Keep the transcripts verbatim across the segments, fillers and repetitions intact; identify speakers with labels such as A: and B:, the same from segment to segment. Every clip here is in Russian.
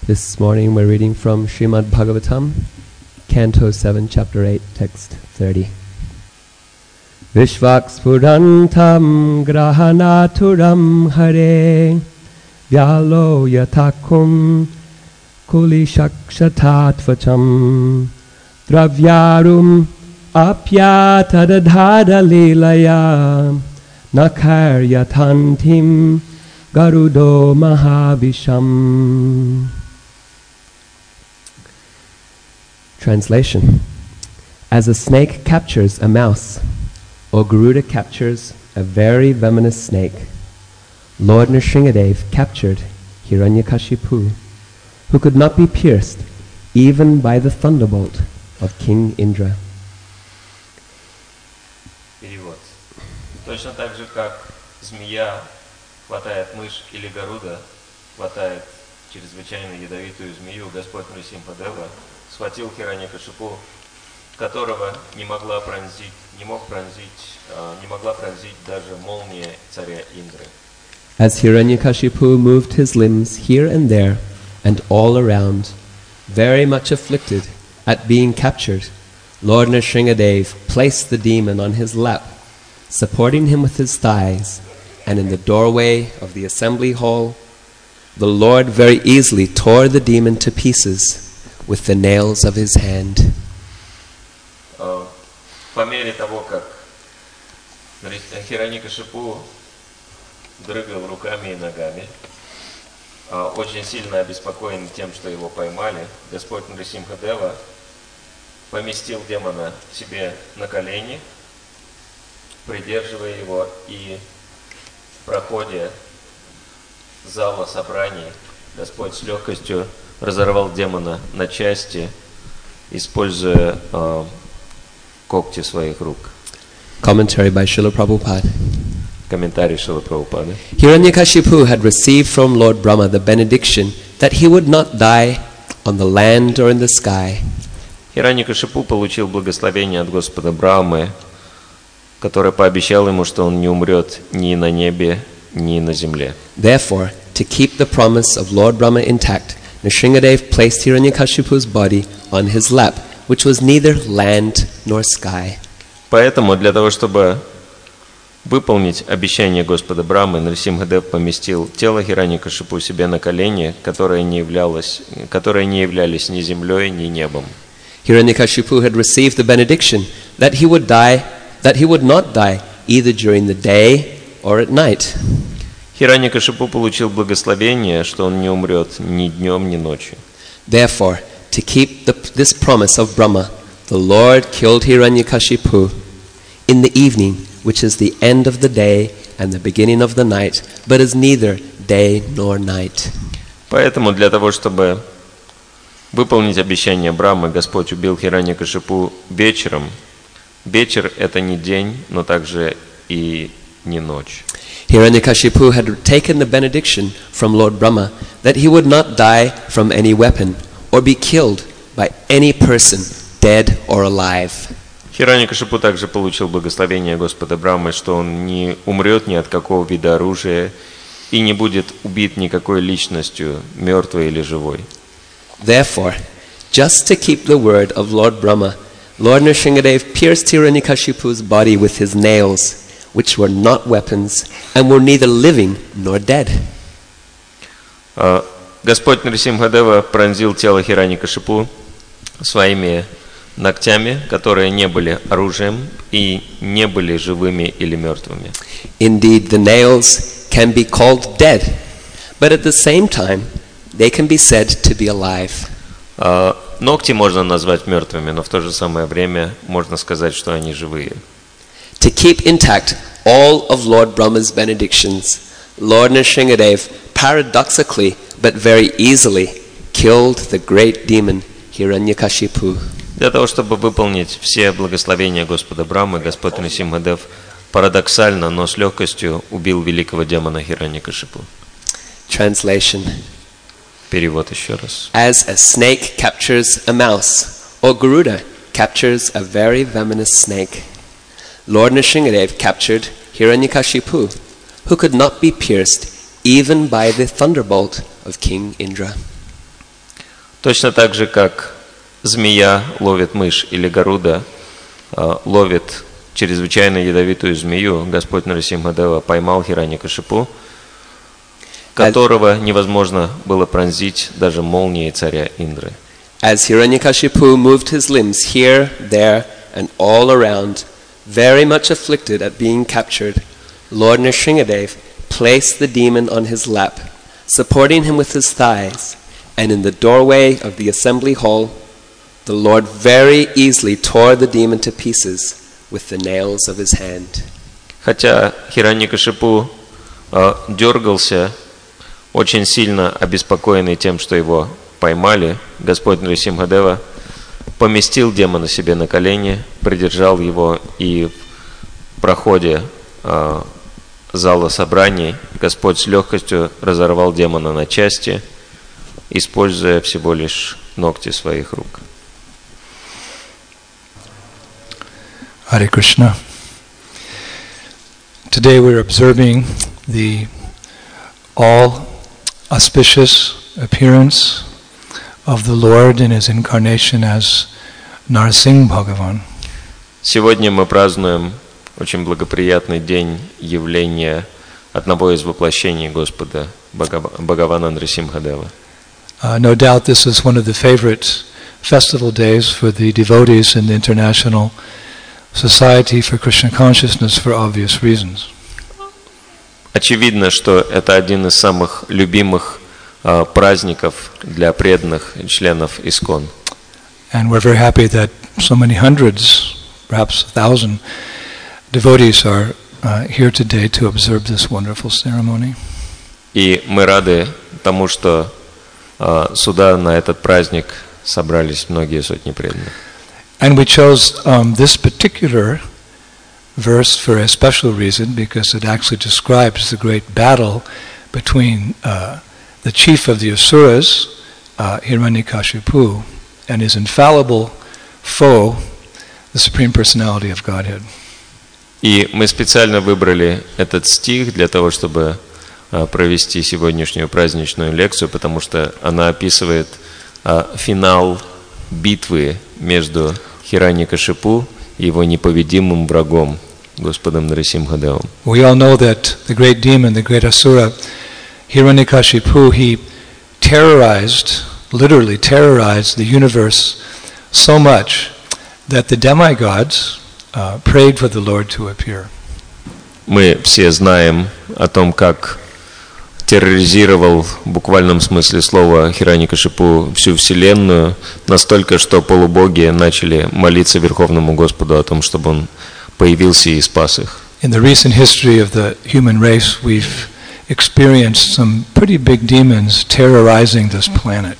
A: This morning we're reading from Srimad Bhagavatam, Canto seven, Chapter eight, Text thirty. Vishvakspurantam grahanaturam hare vyalo yatakum kulishakshatattvacham dravyarum apyatadadhada lilaya nakaryatantim garudo mahavisham. Translation. As a snake captures a mouse, or Garuda captures a very venomous snake, Lord Nrsingadev captured Hiranyakashipu, who could not be pierced even by the thunderbolt of King Indra.
B: Перевод. Точно так же, как змея хватает мышь или Гаруда, хватает чрезвычайно ядовитую змею, Господь Нрсимхадева схватил Хираньякашипу, которого не могла пронзить, не мог пронзить, не могла пронзить даже молния царя Индры.
A: As Hiranyakashipu moved his limbs here and there and all around, very much afflicted at being captured, Lord Nrsingadev placed the demon on his lap, supporting him with his thighs, and in the doorway of the assembly hall, the Lord very easily tore the demon to pieces with the nails of his hand.
B: По мере того, как Хираньякашипу дрыгал руками и ногами, очень сильно обеспокоен тем, что его поймали, Господь Нрсимхадева поместил демона себе на колени, придерживая его, и в проходе зала собраний Господь с легкостью разорвал демона на части, используя э, когти своих рук.
A: Commentary by Srila Prabhupada.
B: Комментарий Шрила Прабхупады.
A: Hiranyakashipu had received from Lord Brahma the benediction that he would not die on the land or in the sky.
B: Хираньякашипу получил благословение от Господа Брахмы, который пообещал ему, что он не умрет ни на небе, ни на земле.
A: Therefore, to keep the promise of Lord Brahma intact, Nrsingadev placed Hiranyakashipu's body on his lap, which was neither land nor sky.
B: Поэтому, для того, чтобы выполнить обещание Господа Брахмы, Нрсимхадев поместил тело Хираньякашипу себе на колени, которые не являлось, которые не являлись ни землей, ни небом.
A: Hiranyakashipu had received the benediction that he would die, that he would not die either during the day or at night.
B: Хираньякашипу получил благословение, что он не умрет ни днем, ни ночью.
A: Therefore, to keep the, this promise of Brahma, the Lord killed Hiranyakashipu in the evening, which is the end of the day and the beginning of the night, but is neither day nor night.
B: Поэтому для того, чтобы выполнить обещание Брахмы, Господь убил Хираньякашипу вечером. Вечер – это не день, но также и не ночь.
A: Hiranyakashipu had taken the benediction from Lord Brahma that he would not die from any weapon or be killed by any person, dead or alive.
B: Хираньякашипу также получил благословение Господа Брахмы, что он не умрет ни от какого вида оружия и не будет убит никакой личностью, мертвой или живой.
A: Therefore, just to keep the word of Lord Brahma, Lord Nrsingadev pierced Hiranyakashipu's body with his nails, which were not weapons and were neither living nor dead.
B: Господь Нрсимхадева пронзил тело Хираньякашипу своими ногтями, которые не были оружием и не были живыми или мертвыми.
A: Indeed, the nails can be called dead, but at the same time, they can be said to be alive.
B: Ногти можно назвать мертвыми, но в то же самое время можно сказать, что они живые.
A: To keep intact all of Lord Brahma's benedictions, Lord Nrsingadev paradoxically but very easily killed the great demon Hiranyakashipu.
B: Для того, чтобы выполнить все благословения Господа Брахмы, Господь Нрсимхадев парадоксально, но с легкостью убил великого демона Хираньякашипу.
A: Translation.
B: Перевод еще раз.
A: As a snake captures a mouse, or Garuda captures a very venomous snake, Lord Nrsingadev captured Hiranyakashipu, who could not be pierced even by the thunderbolt of King Indra.
B: Точно так же, как змея ловит мышь или Гаруда э, ловит чрезвычайно ядовитую змею, Господь Нарасимхадева поймал Хираньякашипу, которого невозможно было пронзить даже молнией царя Индры.
A: As Hiranyakashipu moved his limbs here, there, and all around, very much afflicted at being captured, Lord Nrsingadev placed the demon on his lap, supporting him with his thighs, and in the doorway of the assembly hall, the Lord very easily tore the demon to pieces with the nails of his hand.
B: Хотя Хираньякашипу э, дергался, очень сильно обеспокоенный тем, что его поймали, Господь Нрисимхадева поместил демона себе на колени, придержал его, и в проходе э, зала собраний Господь с легкостью разорвал демона на части, используя всего лишь ногти своих рук.
C: Hare Krishna. Today we're observing the all auspicious appearance of the Lord in his incarnation as Narsingh Bhagavan.
B: Сегодня мы празднуем очень благоприятный день явления одного из воплощений Господа, Бхагавана Нрисимхадева.
C: Uh, no doubt this is one of the favorite festival days for the devotees in the International Society for Krishna Consciousness for obvious reasons.
B: Очевидно, что это один из самых любимых uh, праздников для преданных членов ИСККОН.
C: And we're very happy that so many hundreds, perhaps a thousand, devotees are uh, here today to observe this wonderful ceremony.
B: И мы рады тому, что uh, сюда на этот праздник собрались многие сотни преданных.
C: And we chose um, this particular verse for a special reason, because it actually describes the great battle between uh, the chief of the Asuras, uh, Hiranyakashipu, and his infallible foe, the Supreme Personality of Godhead.
B: И мы специально выбрали этот стих для того, чтобы uh, провести сегодняшнюю праздничную лекцию, потому что она описывает uh, финал битвы между Хираньякашипу и его непобедимым врагом, Господом Нрисимхадевом.
C: We all know that the great demon, the great Asura, Hiranyakashipu, he terrorized, literally terrorized the universe so much that the demigods uh, prayed for the Lord to appear.
B: Мы все знаем о том, как терроризировал в буквальном смысле слова Хираньякашипу всю вселенную, настолько, что полубоги начали молиться Верховному Господу о том, чтобы он появился и спас их.
C: In the recent history of the human race, we've experienced some pretty big demons terrorizing this planet.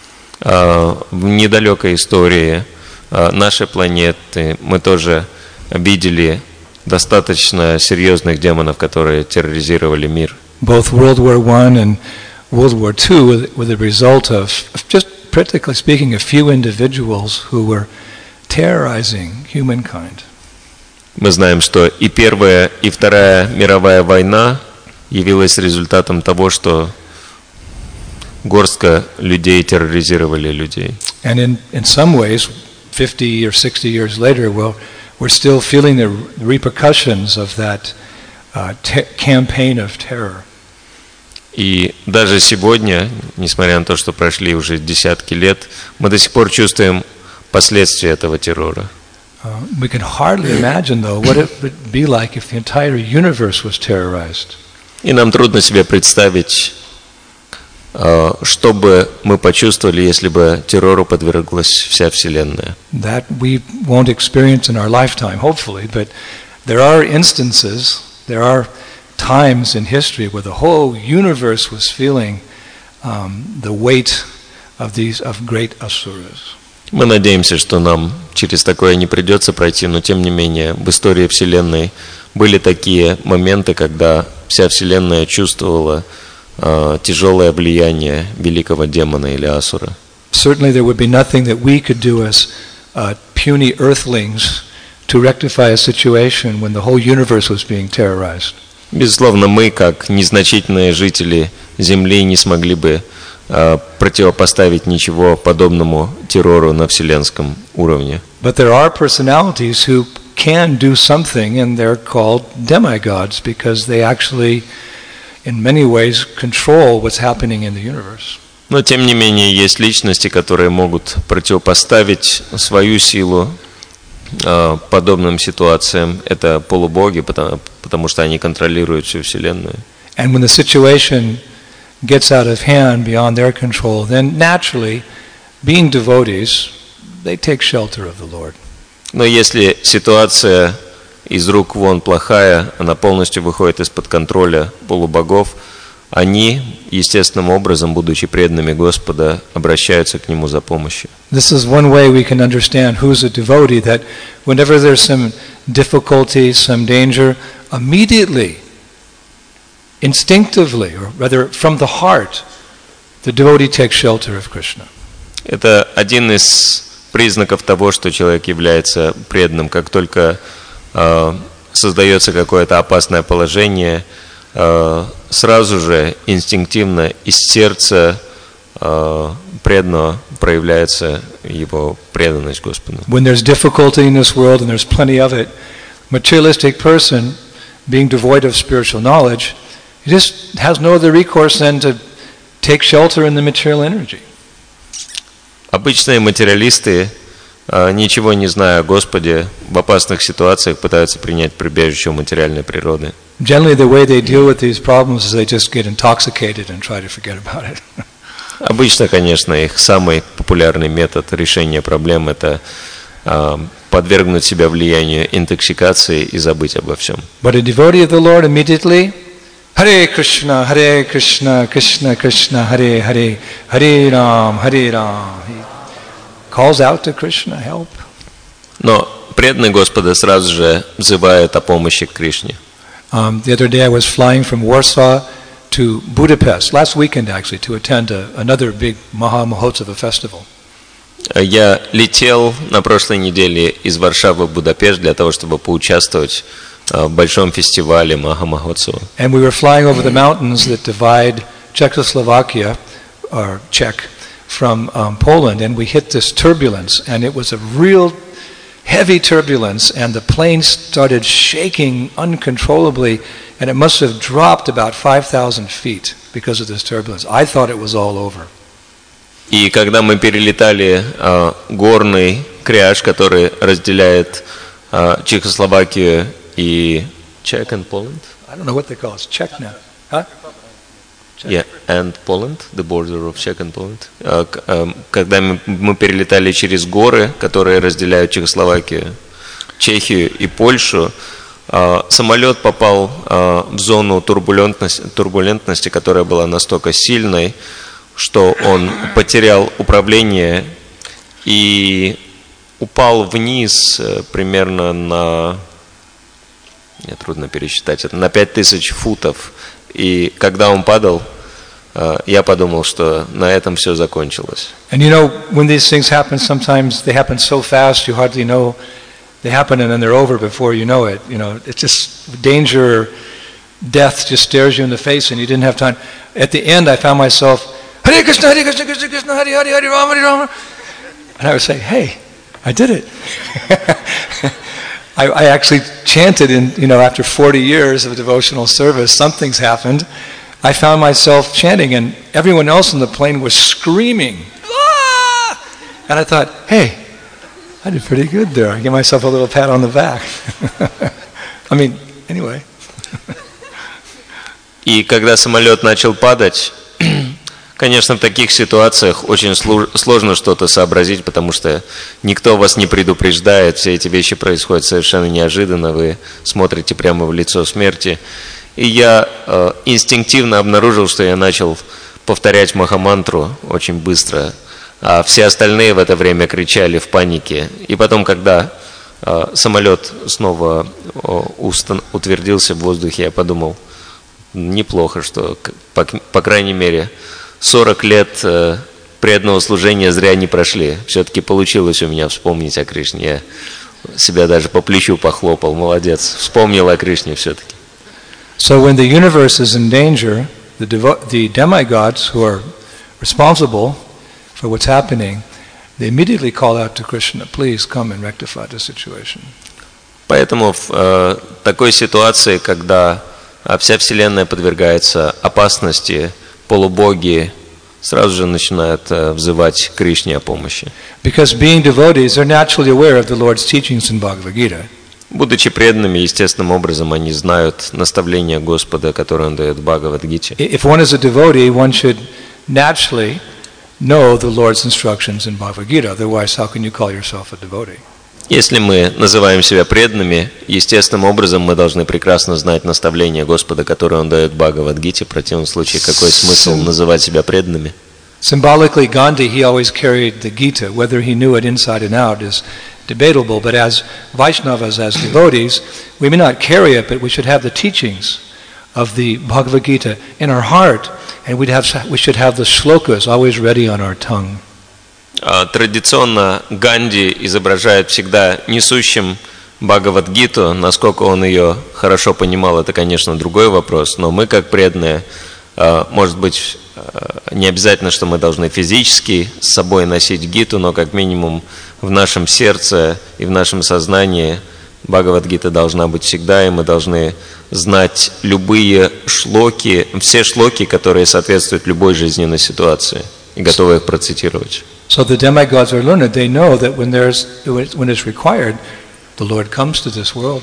B: Uh, в недалекой истории uh, нашей планеты мы тоже видели достаточно серьезных демонов, которые терроризировали мир.
C: Both World War One and World War Two were, were the result of, of just practically speaking, a few individuals who were terrorizing humankind.
B: Мы знаем, что и Первая, и Вторая мировая война явилась результатом того, что горстка людей терроризировали людей.
C: And in, in some ways, fifty or sixty years later, well, we're still feeling the repercussions of that uh, te- campaign of terror.
B: И даже сегодня, несмотря на то, что прошли уже десятки лет, мы до сих пор чувствуем последствия этого террора.
C: Uh, we can hardly imagine, though, what it would be like if the entire universe was terrorized.
B: И нам трудно себе представить, что бы мы почувствовали, если бы террору подверглась вся Вселенная.
C: That we won't experience in our lifetime, hopefully, but there are instances, there are times in history where the whole universe was feeling um, the weight of these of great asuras.
B: Мы надеемся, что нам через такое не придется пройти, но тем не менее в истории Вселенной были такие моменты, когда вся Вселенная чувствовала uh, тяжелое влияние великого демона или асура.
C: Certainly there would be nothing that we could do as uh, puny earthlings to rectify a situation when the whole universe was being terrorized.
B: Безусловно, мы, как незначительные жители Земли, не смогли бы э, противопоставить ничего подобному террору на вселенском уровне.
C: But there are personalities who can do something, and they're called demigods because they actually, in many ways, control what's happening in the universe.
B: Но тем не менее есть личности, которые могут противопоставить свою силу э, подобным ситуациям. Это полубоги, потому, потому что они контролируют всю вселенную.
C: And when the situation gets out of hand beyond their control, then naturally, being devotees, they take shelter of the Lord.
B: Но если ситуация из рук вон плохая, она полностью выходит из-под контроля полубогов, они, естественным образом, будучи преданными Господа, обращаются к Нему за помощью.
C: This is one way we can understand who's a devotee, that whenever there's some difficulty, some danger, immediately, instinctively, or rather from the heart, the devotee takes shelter of Krishna.
B: Это один из признаков того, что человек является преданным. Как только э, создается какое-то опасное положение, э, сразу же инстинктивно из сердца э, преданного проявляется его преданность Господу.
C: When there's difficulty in this world, and there's plenty of it, materialistic person, being devoid of spiritual knowledge, he just has no other recourse than to take shelter in the material energy.
B: Обычные материалисты, ничего не зная о Господе, в опасных ситуациях пытаются принять прибежище у материальной природы.
C: Generally, the way they deal with these problems is they just get intoxicated and try to forget about it.
B: Обычно, конечно, их самый популярный метод решения проблем – это э, подвергнуть себя влиянию интоксикации и забыть обо всем.
C: But a devotee of the Lord immediately, Hare Krishna, Hare Krishna, Krishna Krishna, Hare Hare, Hare Ram, Hare Ram. He calls out to Krishna, help.
B: Но преданный Господа сразу же взывает о помощи к Кришне.
C: Um, the other day I was flying from Warsaw to Budapest, last weekend actually, to attend a, another big Maha Mahotsava festival.
B: Я летел на прошлой неделе из Варшавы в Будапешт для того, чтобы поучаствовать в большом фестивале Маха Махотсава.
C: And we were flying over the mountains that divide Czechoslovakia, or Czech, from um, Poland, and we hit this turbulence, and it was a real heavy turbulence, and the plane started shaking uncontrollably, and it must have dropped about five thousand feet because of this turbulence. I thought it was all over.
B: И когда мы перелетали э, горный кряж, который разделяет э, Чехословакию и Czech and Poland.
C: I don't know what they call it. Czech now, huh? Czech.
B: Yeah, and Poland, the border of Czech and Poland. Э, э, когда мы, мы перелетали через горы, которые разделяют Чехословакию, Чехию и Польшу, э, самолет попал э, в зону турбулентности, турбулентности, которая была настолько сильной, что он потерял управление и упал вниз примерно на, мне трудно пересчитать, это на пять тысяч футов. И когда он падал, я подумал, что на этом все закончилось.
C: And you know, when these things happen, sometimes they happen so fast you hardly know they happen, and then they're over before you know it. You know, it's just danger, death just stares you in the face, and you didn't have time. At the end, I found myself, Hare Krishna, Hare Krishna, Krishna Krishna, Hare Hare, Hare Rama, Hare Rama. And I would say, hey, I did it. I, I actually chanted in, you know, after forty years of devotional service, something's happened. I found myself chanting, and everyone else in the plane was screaming. Ah! And I thought, hey, I did pretty good there. I gave myself a little pat on the back. I mean, anyway.
B: И когда самолет начал падать, конечно, в таких ситуациях очень сложно что-то сообразить, потому что никто вас не предупреждает, все эти вещи происходят совершенно неожиданно, вы смотрите прямо в лицо смерти. И я э, инстинктивно обнаружил, что я начал повторять Махамантру очень быстро, а все остальные в это время кричали в панике. И потом, когда э, самолет снова э, устан- утвердился в воздухе, я подумал, неплохо, что, по, по крайней мере, сорок лет э, преданного служения зря не прошли. Все-таки получилось у меня вспомнить о Кришне. Я себя даже по плечу похлопал. Молодец. Вспомнил о Кришне все-таки.
C: So when the universe is in danger, the, devo- the demigods who are responsible for what's happening, they immediately call out to Krishna, please come and rectify the situation.
B: Поэтому в э, такой ситуации, когда э, вся Вселенная подвергается опасности, полубоги сразу же начинают э, взывать Кришне о помощи.
C: Because being devotees, they're naturally aware of the Lord's teachings in Bhagavad Gita.
B: Будучи преданными, естественным образом, они знают наставления Господа, которые Он дает в Бхагавад-гите.
C: If one is a devotee, one should naturally know the Lord's instructions in Bhagavad Gita. Otherwise, how can you call yourself a devotee?
B: Если мы называем себя преданными, естественным образом мы должны прекрасно знать наставления Господа, которые Он дает в Бхагавад-гите. В противном случае, какой смысл называть себя преданными?
C: Symbolically, Gandhi, he always carried the Gita. Whether he knew it inside and out is debatable, but as Vaishnavas, as devotees, we may not carry it, but we should have the teachings of the Bhagavad Gita in our heart, and we'd have, we should have the shlokas always ready on our tongue.
B: Традиционно Ганди изображает всегда несущим Бхагавад-гиту. Насколько он ее хорошо понимал, это, конечно, другой вопрос, но мы, как преданные, может быть, не обязательно, что мы должны физически с собой носить гиту, но как минимум в нашем сердце и в нашем сознании Бхагавад-гита должна быть всегда, и мы должны знать любые шлоки, все шлоки, которые соответствуют любой жизненной ситуации, и готовы их процитировать.
C: So the demigods are learned. They know that when there's when it's required, the Lord comes to this world.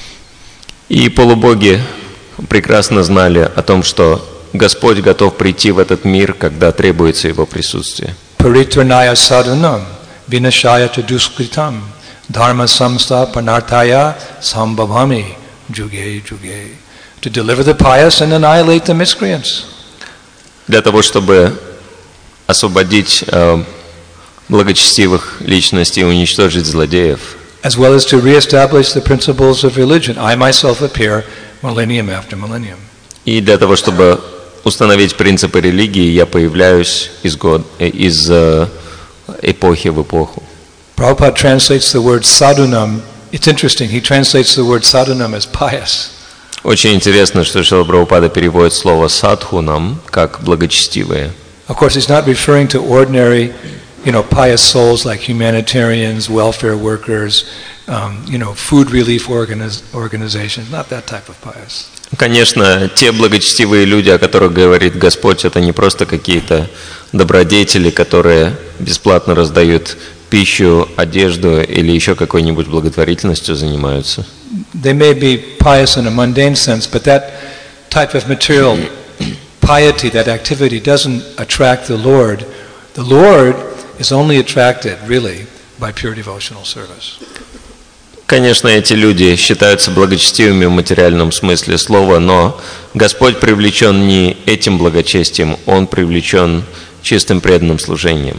B: И полубоги прекрасно знали о том, что Господь готов прийти в этот мир, когда требуется Его присутствие.
C: Paritranaya sadhanam vinashaya chaduskritam dharma samsta panarthaya sambhavami juge juge. To deliver the pious and annihilate the miscreants.
B: Для того, чтобы освободить э, благочестивых личностей и уничтожить злодеев.
C: As well as to reestablish the principles of religion. I myself appear millennium after millennium.
B: И для того, чтобы установить принципы религии, я появляюсь из, год, из э, эпохи в эпоху.
C: Prabhupada translates the word sadhunam. It's interesting. He translates the word sadhunam as pious.
B: Очень интересно, что Шрила Прабхупада переводит слово садхунам как благочестивые.
C: Of course, he's not referring to ordinary, you know, pious souls like humanitarians, welfare workers, um, you know, food relief organiz- organizations. Not that type of pious.
B: Конечно, те благочестивые люди, о которых говорит Господь, это не просто какие-то добродетели, которые бесплатно раздают пищу, одежду или еще какой-нибудь благотворительностью занимаются.
C: They may be pious in a mundane sense, but that type of material piety, that activity doesn't attract the Lord. The Lord is only attracted, really, by pure devotional service.
B: Конечно, эти люди считаются благочестивыми в материальном смысле слова, но Господь привлечен не этим благочестием, Он привлечен чистым преданным служением.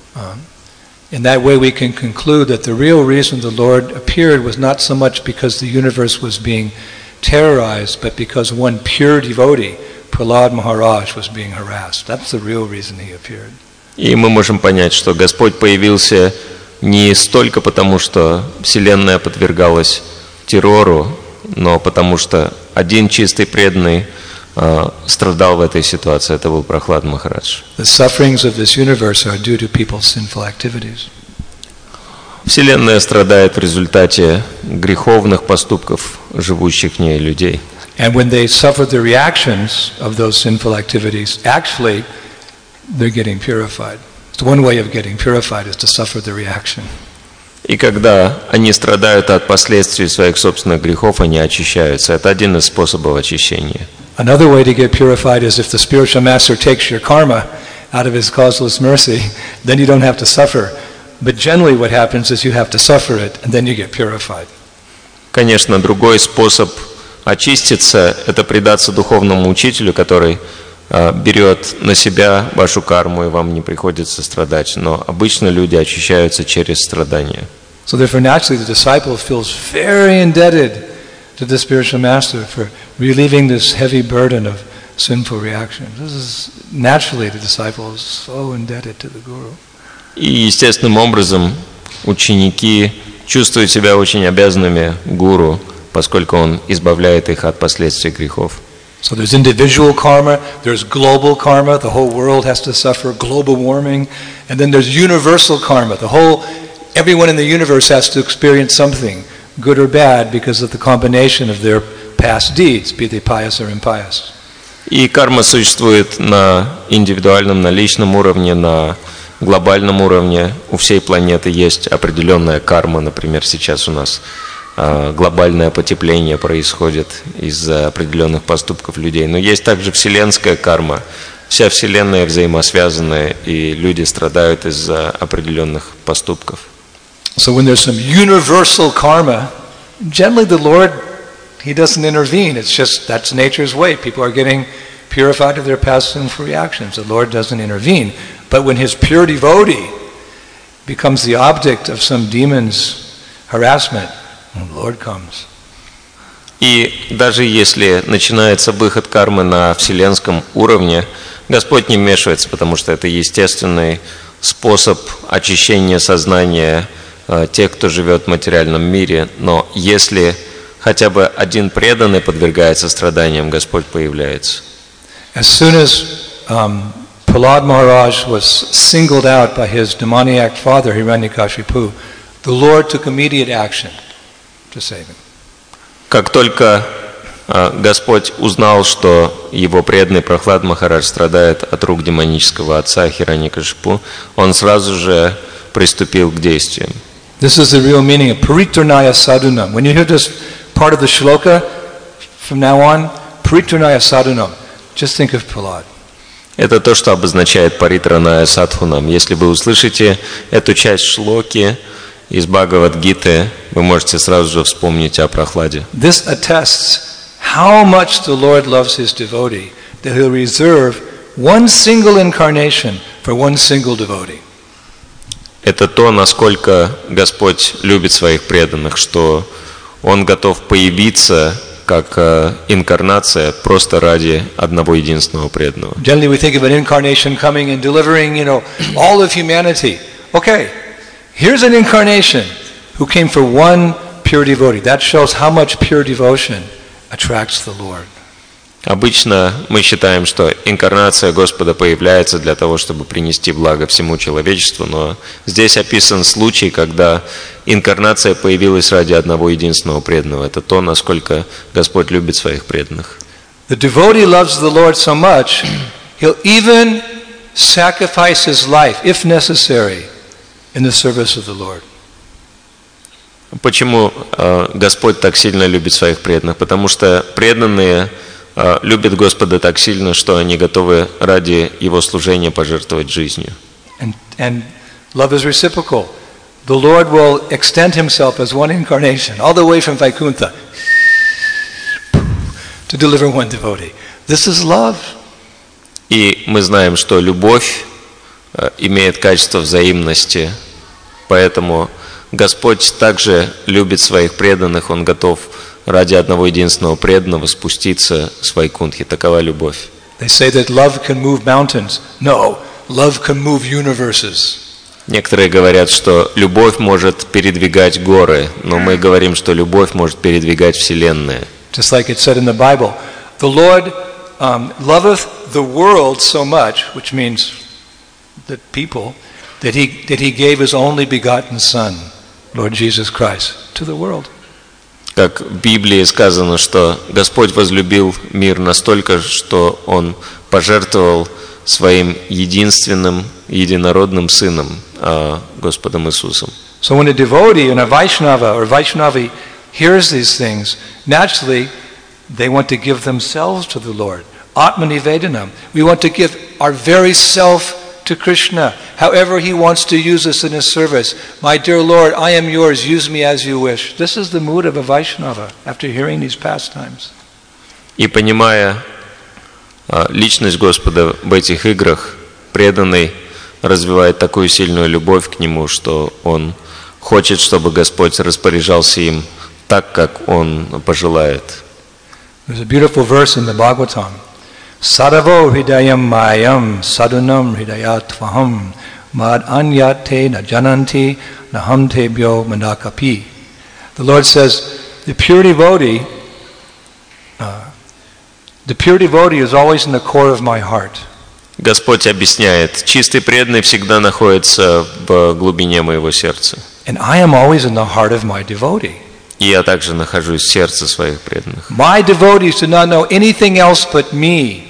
C: In that way we can conclude that the real reason the Lord appeared was not so much because the universe was being terrorized, but because one pure devotee, Prahlad Maharaj, was being harassed. That's the real reason he appeared.
B: И мы можем понять, что Господь появился не столько потому, что Вселенная подвергалась террору, но потому что один чистый преданный э, страдал в этой ситуации. Это был Прахлад Махарадж.
C: The sufferings of this universe are due to people's sinful activities.
B: Вселенная страдает в результате греховных поступков живущих в ней людей.
C: And when they suffer the reactions of those sinful activities, actually they're getting purified. So one way of getting purified is to suffer the reaction.
B: И когда они страдают от последствий своих собственных грехов, они очищаются. Это один из способов очищения.
C: Another way to get purified is if the spiritual master takes your karma out of his causeless mercy, then you don't have to suffer. But generally what happens is you have to suffer it, and then you get purified.
B: Конечно, другой способ очиститься – это предаться духовному учителю, который э, берет на себя вашу карму, и вам не приходится страдать. Но обычно люди очищаются через страдания.
C: So therefore, naturally, the disciple feels very indebted to the spiritual master for relieving this heavy burden of sinful reactions. This is naturally the disciple is so indebted to the guru.
B: И естественным образом ученики чувствуют себя очень обязанными гуру, поскольку он избавляет их от последствий грехов.
C: So there's individual karma, there's global karma, the whole world has to suffer global warming, and then there's universal karma, the whole, everyone in the universe has to experience something, good or bad, because of the combination of their past deeds, be they pious or impious.
B: И карма существует на индивидуальном, на личном уровне, на глобальном уровне. У всей планеты есть определенная карма, например, сейчас у нас глобальное потепление происходит из-за определенных поступков людей. Но есть также вселенская карма. Вся Вселенная взаимосвязана, и люди страдают из-за определенных поступков.
C: So when there's some universal karma, generally the Lord, He doesn't intervene. It's just, that's nature's way. People are getting purified of their past sinful reactions. The Lord doesn't intervene. But when His pure devotee becomes the object of some demon's harassment, the Lord comes.
B: И даже если начинается выход кармы на вселенском уровне, Господь не вмешивается, потому что это естественный способ очищения сознания э, тех, кто живет в материальном мире. Но если хотя бы один преданный подвергается страданиям, Господь появляется.
C: As soon as um, Prahlad Maharaj was singled out by his demoniac father, Hiranyakashipu, the Lord took immediate action to save him.
B: Как только э, Господь узнал, что его преданный Прахлад Махарадж страдает от рук демонического отца Хираньякашипу, он сразу же приступил к действиям.
C: This is the real meaning of Pariturnaya Sadhunam. When you hear this part of the shloka from now on, Pariturnaya Sadhunam, just think of Prahlad.
B: Это то, что обозначает Паритраная Садхунам. Если вы услышите эту часть шлоки из Бхагавад-гиты, вы можете сразу же вспомнить о Прахладе.
C: This attests how much the Lord loves His devotee, that He'll reserve one single incarnation for one single devotee.
B: Это то, насколько Господь любит своих преданных, что Он готов появиться как э, инкарнация просто ради одного единственного преданного.
C: Generally we think of an incarnation coming and delivering, you know, all of humanity. Okay, here's an incarnation who came for one pure devotee. That shows how much pure devotion attracts the Lord.
B: Обычно мы считаем, что инкарнация Господа появляется для того, чтобы принести благо всему человечеству, но здесь описан случай, когда инкарнация появилась ради одного единственного преданного. Это то, насколько Господь любит своих преданных.
C: The devotee loves the Lord so much, he'll even sacrifice his life, if necessary, in the service of the Lord.
B: Почему э, Господь так сильно любит своих преданных? Потому что преданные э, любят Господа так сильно, что они готовы ради Его служения пожертвовать жизнью.
C: And, and love is reciprocal. The Lord will extend Himself as one incarnation, all the way from Vaikuntha, to deliver one devotee. This is love.
B: И мы знаем, что любовь э, имеет качество взаимности, поэтому Господь также любит своих преданных, Он готов ради одного единственного преданного спуститься с Вайкунтхи. Такова любовь.
C: They say that love can move mountains. No, love can move universes.
B: Некоторые говорят, что любовь может передвигать горы, но мы говорим, что любовь может передвигать вселенные.
C: Just like it said in the Bible, the Lord um, loveth the world so much, which means the people, that he that he gave His only begotten Son, Lord Jesus Christ, to the world.
B: Как в Библии сказано, что Господь возлюбил мир настолько, что Он пожертвовал своим единственным, единородным Сыном, Господом Иисусом.
C: So when a devotee and a Vaishnava or Vaishnavi hears these things, naturally they want to give themselves to the Lord. Atmanivedanam. We want to give our very self to Krishna, however He wants to use us in His service. My dear Lord, I am yours, use me as you wish. This is the mood of a Vaishnava after hearing these pastimes.
B: И понимая личность Господа в этих играх, преданный развивает такую сильную любовь к Нему, что он хочет, чтобы Господь распоряжался им так, как Он пожелает.
C: There's a beautiful verse in the Bhagavatam. Sadavo hridayam mayam sadunam hridayatvaham mad anyate na jananti na hamtebhyo manakapi. The Lord says, the pure devotee uh, The pure devotee is always in the core of my heart.
B: Господь объясняет, чистый преданный всегда находится в глубине моего сердца.
C: And I am always in the heart of my devotee.
B: И я также нахожусь в сердце своих преданных.
C: My devotees do not know anything else but me.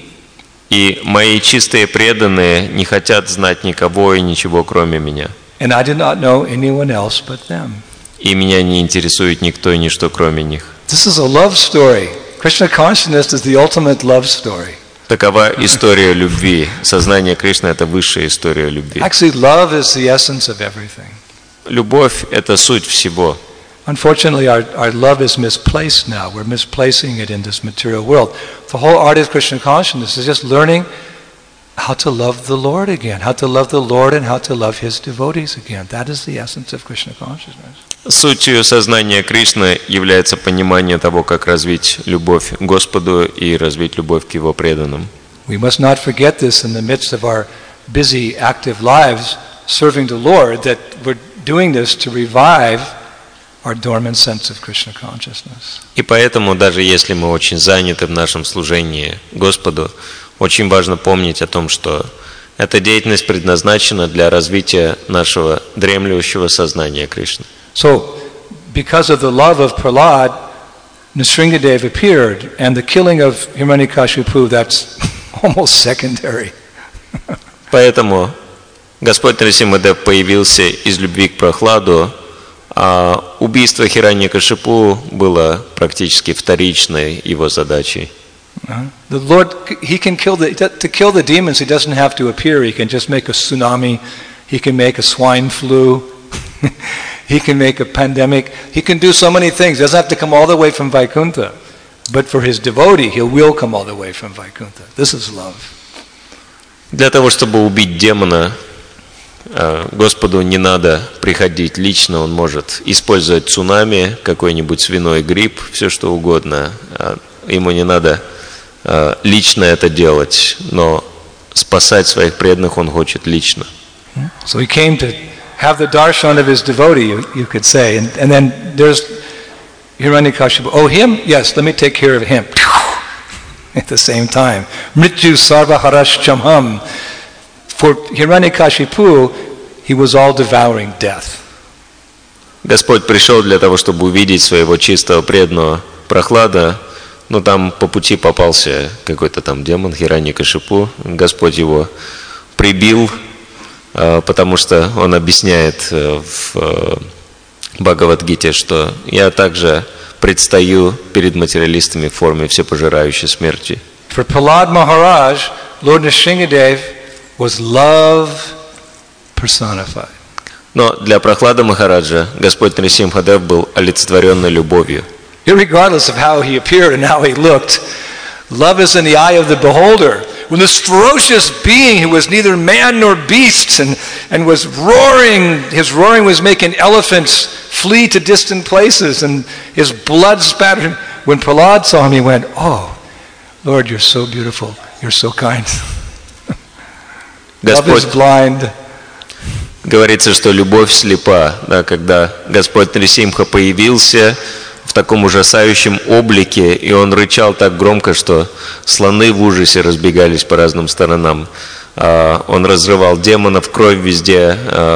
B: И мои чистые преданные не хотят знать никого и ничего, кроме меня.
C: And I do not know anyone else but them.
B: И меня не интересует никто и ничто, кроме них.
C: This is a love story. Krishna consciousness is the ultimate love story.
B: Такова история любви. Сознание Кришны – это высшая история любви.
C: Actually, love is the essence of everything.
B: Любовь – это суть всего.
C: Unfortunately, our, our love is misplaced now. We're misplacing it in this material world. The whole art of Krishna consciousness is just learning how to love the Lord again, how to love the Lord and how to love His devotees again. That is the essence of Krishna consciousness.
B: Сутью сознания Кришны является понимание того, как развить любовь к Господу и развить любовь к Его преданным.
C: We must not forget this in the midst of our busy, active lives serving the Lord, that we're doing this to revive our dormant sense of Krishna consciousness.
B: И поэтому, даже если мы очень заняты в нашем служении Господу, очень важно помнить о том, что эта деятельность предназначена для развития нашего дремлющего сознания Кришны.
C: So, because of the love of Prahlad, Nrsingadev appeared, and the killing of Hiranyakashipu, that's almost secondary.
B: Поэтому Господь Нарисимхадев появился из любви к Прохладу, а убийство Хираньякашипу было практически вторичной его задачей.
C: Uh-huh. The Lord, He can kill the, to kill the demons, He doesn't have to appear. He can just make a tsunami, He can make a swine flu, He can make a pandemic, He can do so many things. He doesn't have to come all the way from Vaikuntha. But for His devotee, He will come all the way from Vaikuntha. This is love.
B: Для того, чтобы убить демона, Господу не надо приходить лично, Он может использовать цунами, какой-нибудь свиной грипп, все что угодно. Ему не надо лично это делать, но спасать своих преданных Он хочет лично.
C: So He came to have the darshan of His devotee, you, you could say, and, and then there's Hiranyakashipu. Oh, him? Yes, let me take care of him. At the same time, Mrityu sarva harashchamham. For Hiranyakashipu, he was all devouring death.
B: Господь пришел для того, чтобы увидеть своего чистого преданного Прохлада, но там по пути попался какой-то там демон Хираньякашипу. Господь его прибил, потому что он объясняет в Бхагавад-гите, что я также предстаю перед материалистами в форме всепожирающей смерти.
C: For Prahlad Maharaj, Lord Nrsingadev was love personified.
B: Но для Прохлада Махараджа Господь Нарисимхадев был олицетворенной любовью.
C: Irregardless of how he appeared and how he looked, love is in the eye of the beholder. When this ferocious being who was neither man nor beast and, and was roaring, his roaring was making elephants flee to distant places and his blood spattered him. When Prahlad saw him, he went, "Oh, Lord, you're so beautiful, you're so kind." Love is blind.
B: Говорится, что любовь слепа. Да, когда Господь Нарисимха появился в таком ужасающем облике, и он рычал так громко, что слоны в ужасе разбегались по разным сторонам. Он разрывал демонов, кровь везде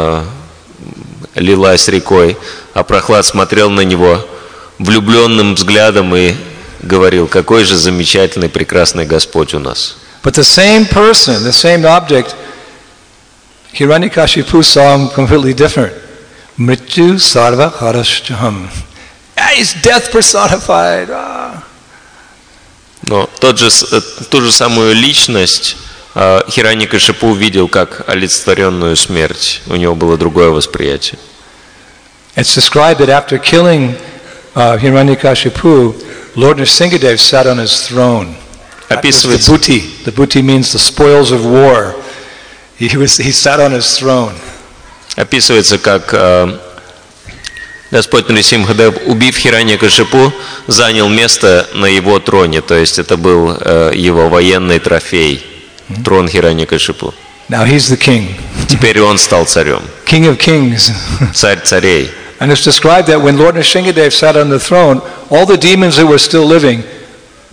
B: лилась рекой, а Прохлад смотрел на него влюбленным взглядом и говорил: какой же замечательный, прекрасный Господь у нас.
C: But the same person, the same object, Hiranyakashipu saw him completely different. Mrityu sarva harashchaham. He's death personified. Ah.
B: Но тот же, ту же самую личность Хираньякашипу увидел как олицетворенную смерть. У него было другое восприятие.
C: It's described that after killing uh, Hiranyakashipu, Lord Nrsingadev sat on his throne.
B: Описывается.
C: The booty. The booty means the spoils of war. He was he sat on his throne.
B: Описывается, как э, Господь Нарисимхадев, убив Хираньякашипу, занял место на его троне, то есть это был э, его военный трофей, mm-hmm. трон Хираньякашипу.
C: Now he's the king.
B: Теперь он стал царем.
C: King of kings.
B: Царь царей.
C: And it's described that when Lord Nrsingadev sat on the throne, all the demons who were still living,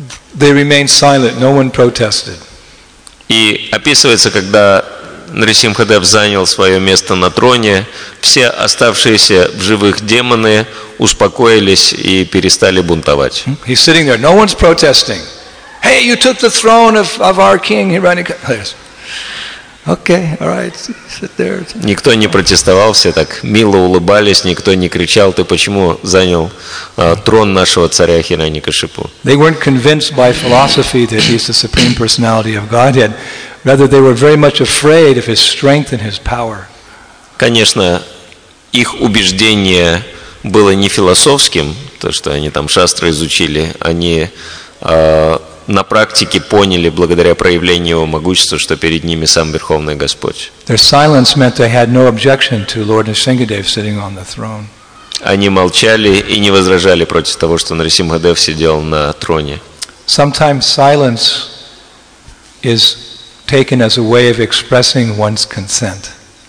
C: they remained silent. No one protested.
B: И описывается, когда Нарисимхадев занял свое место на троне, все оставшиеся в живых демоны успокоились и перестали бунтовать.
C: He's sitting there. No one's protesting. Hey, you took the throne of, of our king. Hiranyakashipu. Okay, all right, sit there.
B: Никто не протестовал, все так мило улыбались, никто не кричал: ты почему занял uh, трон нашего царя Хираньякашипу?
C: They weren't convinced by philosophy that he's the supreme personality of Godhead. Rather, they were very much afraid of his strength and his power.
B: Конечно, их убеждение было не философским, то, что они там шастры изучили, они uh, на практике поняли, благодаря проявлению его могущества, что перед ними сам Верховный Господь.
C: Their silence meant they had no objection to Lord Nrsimhadev sitting on the throne.
B: Они молчали и не возражали против того, что Нарисимхадев сидел на троне.
C: Sometimes silence is taken as a way of expressing one's consent.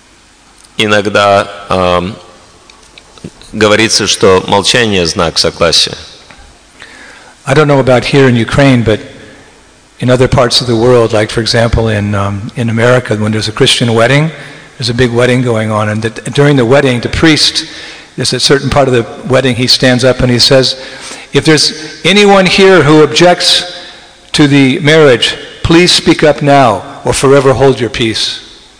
B: Иногда э, говорится, что молчание – знак согласия.
C: I don't know about here in Ukraine, but in other parts of the world, like for example in um, in America, when there's a Christian wedding, there's a big wedding going on, and the, during the wedding, the priest, there's a certain part of the wedding, he stands up and he says, if there's anyone here who objects to the marriage, please speak up now or forever hold your peace.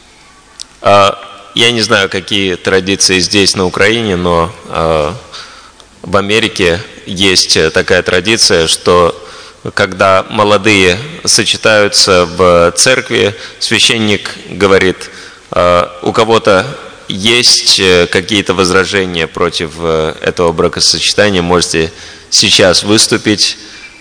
B: Uh, я не знаю, какие традиции здесь на Украине, но uh, в Америке есть такая традиция, что когда молодые сочетаются в церкви, священник говорит: у кого-то есть какие-то возражения против этого бракосочетания, можете сейчас выступить,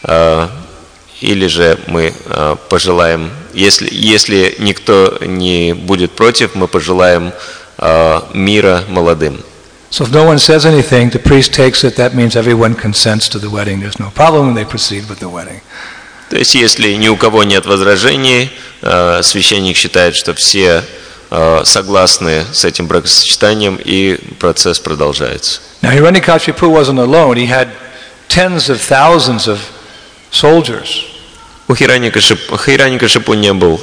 B: или же мы пожелаем, если, если никто не будет против, мы пожелаем мира молодым.
C: So if no one says anything, the priest takes it, that means everyone consents to the wedding. There's no problem, and they proceed with the wedding.
B: То есть, если ни у кого нет возражений, священник считает, что все согласны с этим бракосочетанием, и процесс продолжается.
C: Now Hiranyakashipu wasn't alone. He had tens of thousands of soldiers.
B: У Хираньякашипу, Хираньякашипу не был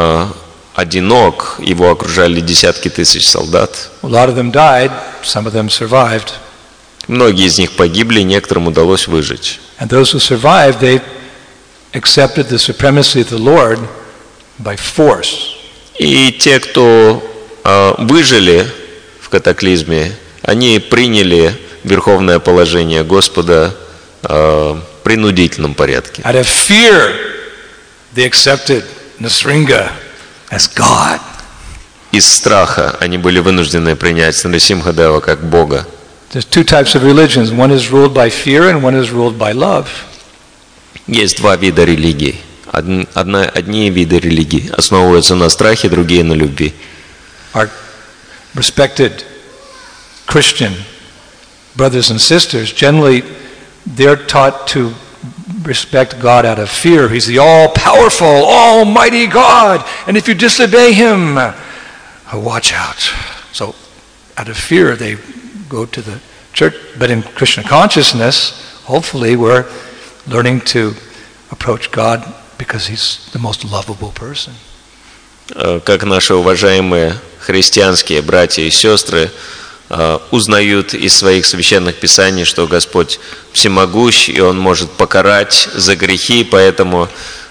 B: одинок, его окружали десятки тысяч солдат.
C: A lot of them died, some of them survived.
B: Многие из них погибли, некоторым удалось выжить.
C: And those who survived, they accepted the supremacy of the Lord by force.
B: И те, кто э, выжили в катаклизме, они приняли верховное положение Господа э, в принудительном порядке.
C: Out of fear, they accepted Nrsimha as God.
B: Из страха они были вынуждены принять Нарисимхадева как Бога.
C: There's two types of religions. One is ruled by fear and one is ruled by love.
B: Есть два вида религий. Одни, одна, одни виды религий основываются на страхе, другие на любви.
C: Our respected Christian brothers and sisters, generally they're taught to respect God out of fear. He's the all-powerful, almighty God. And if you disobey him, watch out. So out of fear they go to the church. But in Krishna consciousness, hopefully we're learning to approach God because he's the most lovable person.
B: Как наши уважаемые христианские братья и сестры узнают из своих священных писаний, что Господь всемогущ, и Он может покарать за грехи, поэтому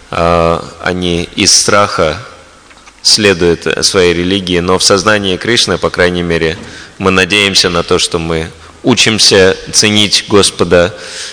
B: они из страха следуют своей религии. Но в сознании Кришны, по крайней мере, мы надеемся на то, что мы учимся ценить Господа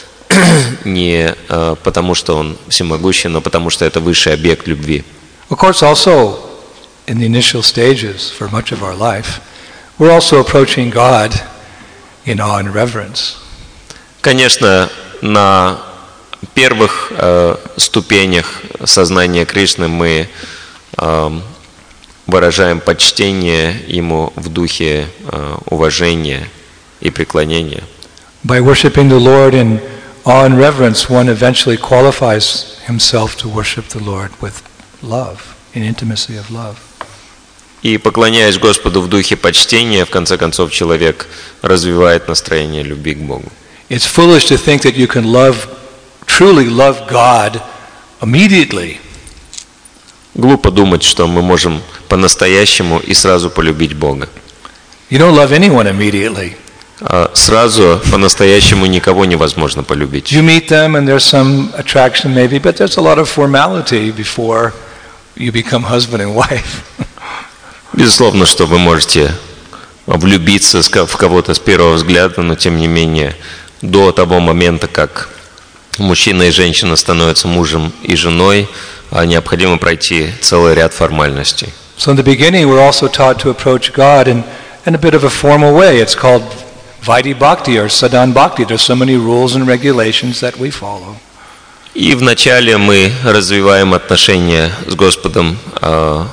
B: не потому, что Он всемогущий, но потому, что это высший объект любви.
C: Of course, also in the initial stages for much of our life, we're also approaching God in awe and reverence.
B: Конечно, на первых э, ступенях сознания Кришны мы э, выражаем почтение Ему в духе э, уважения и преклонения.
C: By worshiping the Lord in awe and reverence, one eventually qualifies himself to worship the Lord with love, in intimacy of love.
B: И поклоняясь Господу в духе почтения, в конце концов человек развивает настроение любви к Богу.
C: It's foolish to think that you can love, truly love God immediately.
B: Глупо думать, что мы можем по-настоящему и сразу полюбить Бога.
C: You don't love anyone immediately.
B: А сразу по-настоящему никого невозможно полюбить.
C: You meet them and there's some attraction maybe, but there's a lot of formality before you become husband and wife.
B: Безусловно, что вы можете влюбиться в кого-то с первого взгляда, но тем не менее до того момента, как мужчина и женщина становятся мужем и женой, необходимо пройти целый ряд формальностей.
C: So in the beginning we're also taught to approach God in, in a bit of a formal way. It's called Vaidhi Bhakti or Sadhan Bhakti. There's so many rules and regulations that we follow.
B: И вначале мы развиваем отношения с Господом э,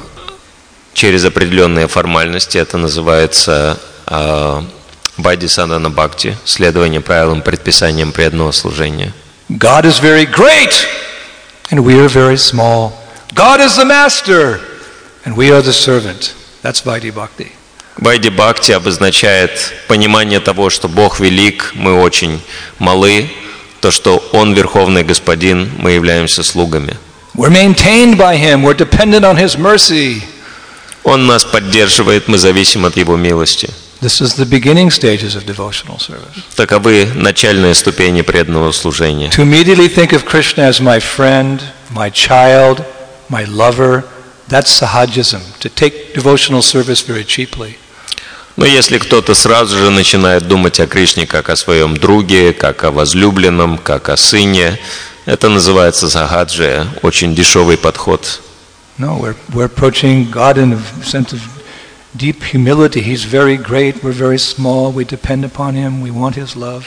B: через определенные формальности. Это называется э, Vaidhi Sadhana Bhakti, следование правилам, предписаниям преданного служения.
C: God is very great, and we are very small. God is the master, and we are the servant. That's Vaidhi Bhakti.
B: Vaidhi Bhakti обозначает понимание того, что Бог велик, мы очень малы, то, что Он Верховный Господин, мы являемся слугами.
C: We're maintained by Him. We're dependent on His mercy.
B: Он нас поддерживает, мы зависим от Его милости.
C: This is the beginning stages of devotional service.
B: Таковы начальные ступени преданного служения.
C: To immediately think of Krishna as my friend, my child, my lover, that's sahajism. To take devotional service very cheaply.
B: Но если кто-то сразу же начинает думать о Кришне как о своем друге, как о возлюбленном, как о сыне, это называется сахаджия, очень дешевый подход.
C: No, we're, we're approaching God in a sense of deep humility. He's very great, we're very small, we depend upon Him, we want His love.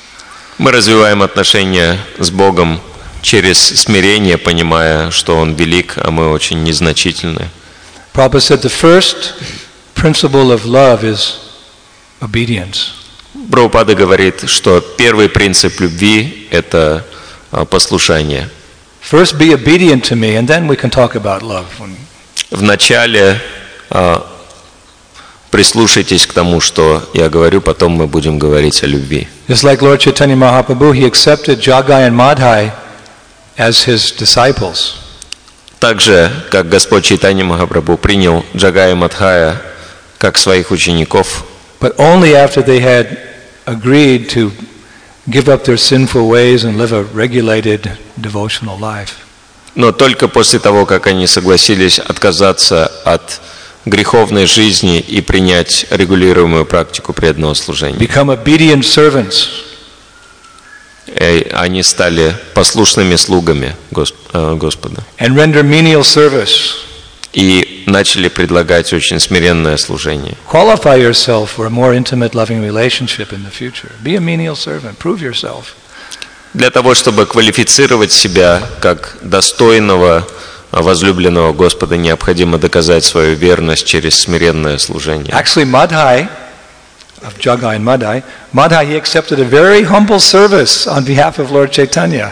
B: Мы развиваем отношения с Богом через смирение, понимая, что Он велик, а мы очень незначительны.
C: Prabhupada said the first principle of love is obedience.
B: Прабхупада говорит, что первый принцип любви – это послушание.
C: First be obedient to me, and then we can talk about love.
B: Вначале а, прислушайтесь к тому, что я говорю, потом мы будем говорить о любви.
C: Just like Lord Chaitanya Mahaprabhu, he accepted Jagai and Madhai as his disciples.
B: Так же, как Господь Чайтанья Махапрабху принял Джагая и Мадхая как своих учеников,
C: but only after they had agreed to give up their sinful ways and live a regulated devotional life.
B: Но только после того, как они согласились отказаться от греховной жизни и принять регулируемую практику преданного служения.
C: Become obedient servants.
B: И они стали послушными слугами Господа.
C: And render menial service.
B: И начали предлагать очень смиренное служение.
C: Qualify yourself for a more intimate, loving relationship in the future. Be a menial servant. Prove yourself.
B: Для того, чтобы квалифицировать себя как достойного возлюбленного Господа, необходимо доказать свою верность через смиренное служение.
C: Actually, Madhai, of Jagai and Madhai, Madhai, he accepted a very humble service on behalf of Lord Chaitanya.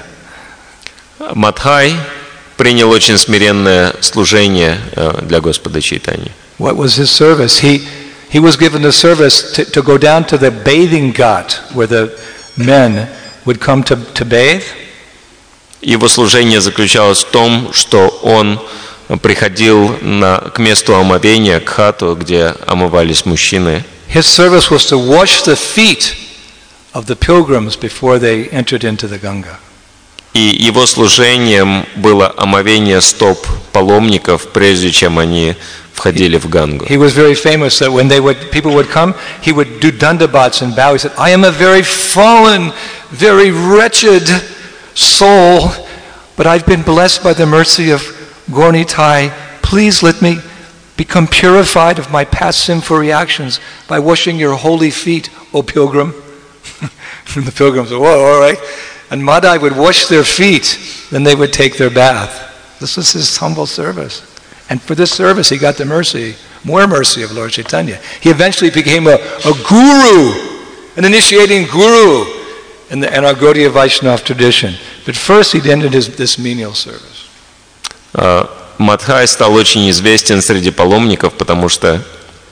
B: Мадхай принял очень смиренное служение для Господа Чайтаньи.
C: What was his service? He he was given the service to, to go down to the bathing ghat where the men would come to, to bathe.
B: Его служение заключалось в том, что он приходил на, к месту омовения, к хату, где омывались мужчины.
C: His service was to wash the feet of the pilgrims before they entered into the Ganga.
B: И его служением было омовение стоп паломников, прежде чем они входили в Гангу.
C: He was very famous that when they would people would come, he would do dandabats and bow. He said, "I am a very fallen, very wretched soul, but I've been blessed by the mercy of Gaur Nitai. Please let me become purified of my past sinful reactions by washing your holy feet, O pilgrim." And the pilgrims said, "Whoa, all right." And Madhai would wash their feet, then they would take their bath. This was his humble service. And for this service, he got the mercy, more mercy of Lord Chaitanya. He eventually became a, a guru, an initiating guru in, the, in our Gaudiya Vaishnava tradition. But first, he ended his, this menial service.
B: Мадхай стал очень известен среди паломников, потому что,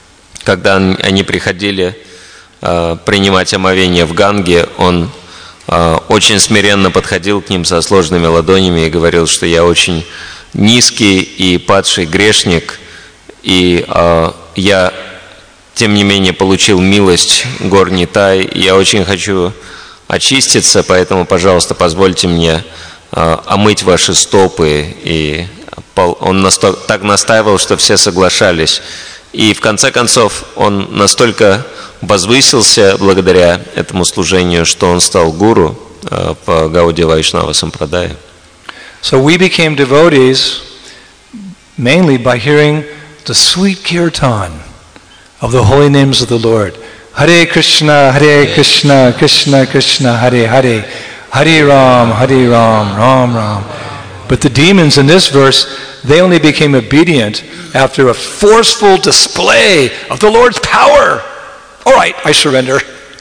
B: когда они приходили принимать омовение в Ганге, он очень смиренно подходил к ним со сложными ладонями и говорил, что я очень низкий и падший грешник, и я, тем не менее, получил милость гор Нитай, и я очень хочу очиститься, поэтому, пожалуйста, позвольте мне омыть ваши стопы. И он насто... так настаивал, что все соглашались. И в конце концов он настолько возвысился благодаря этому служению, что он стал гуру по Гаудия Вайшнава Сампрадая.
C: So we became devotees mainly by hearing the sweet kirtan of the holy names of the Lord. Hare Krishna, Hare Krishna, Krishna Krishna, Hare Hare, Hare Ram, Hare Ram, Ram Ram. But the demons in this verse, they only became obedient after a forceful display of the Lord's power. All right, I surrender.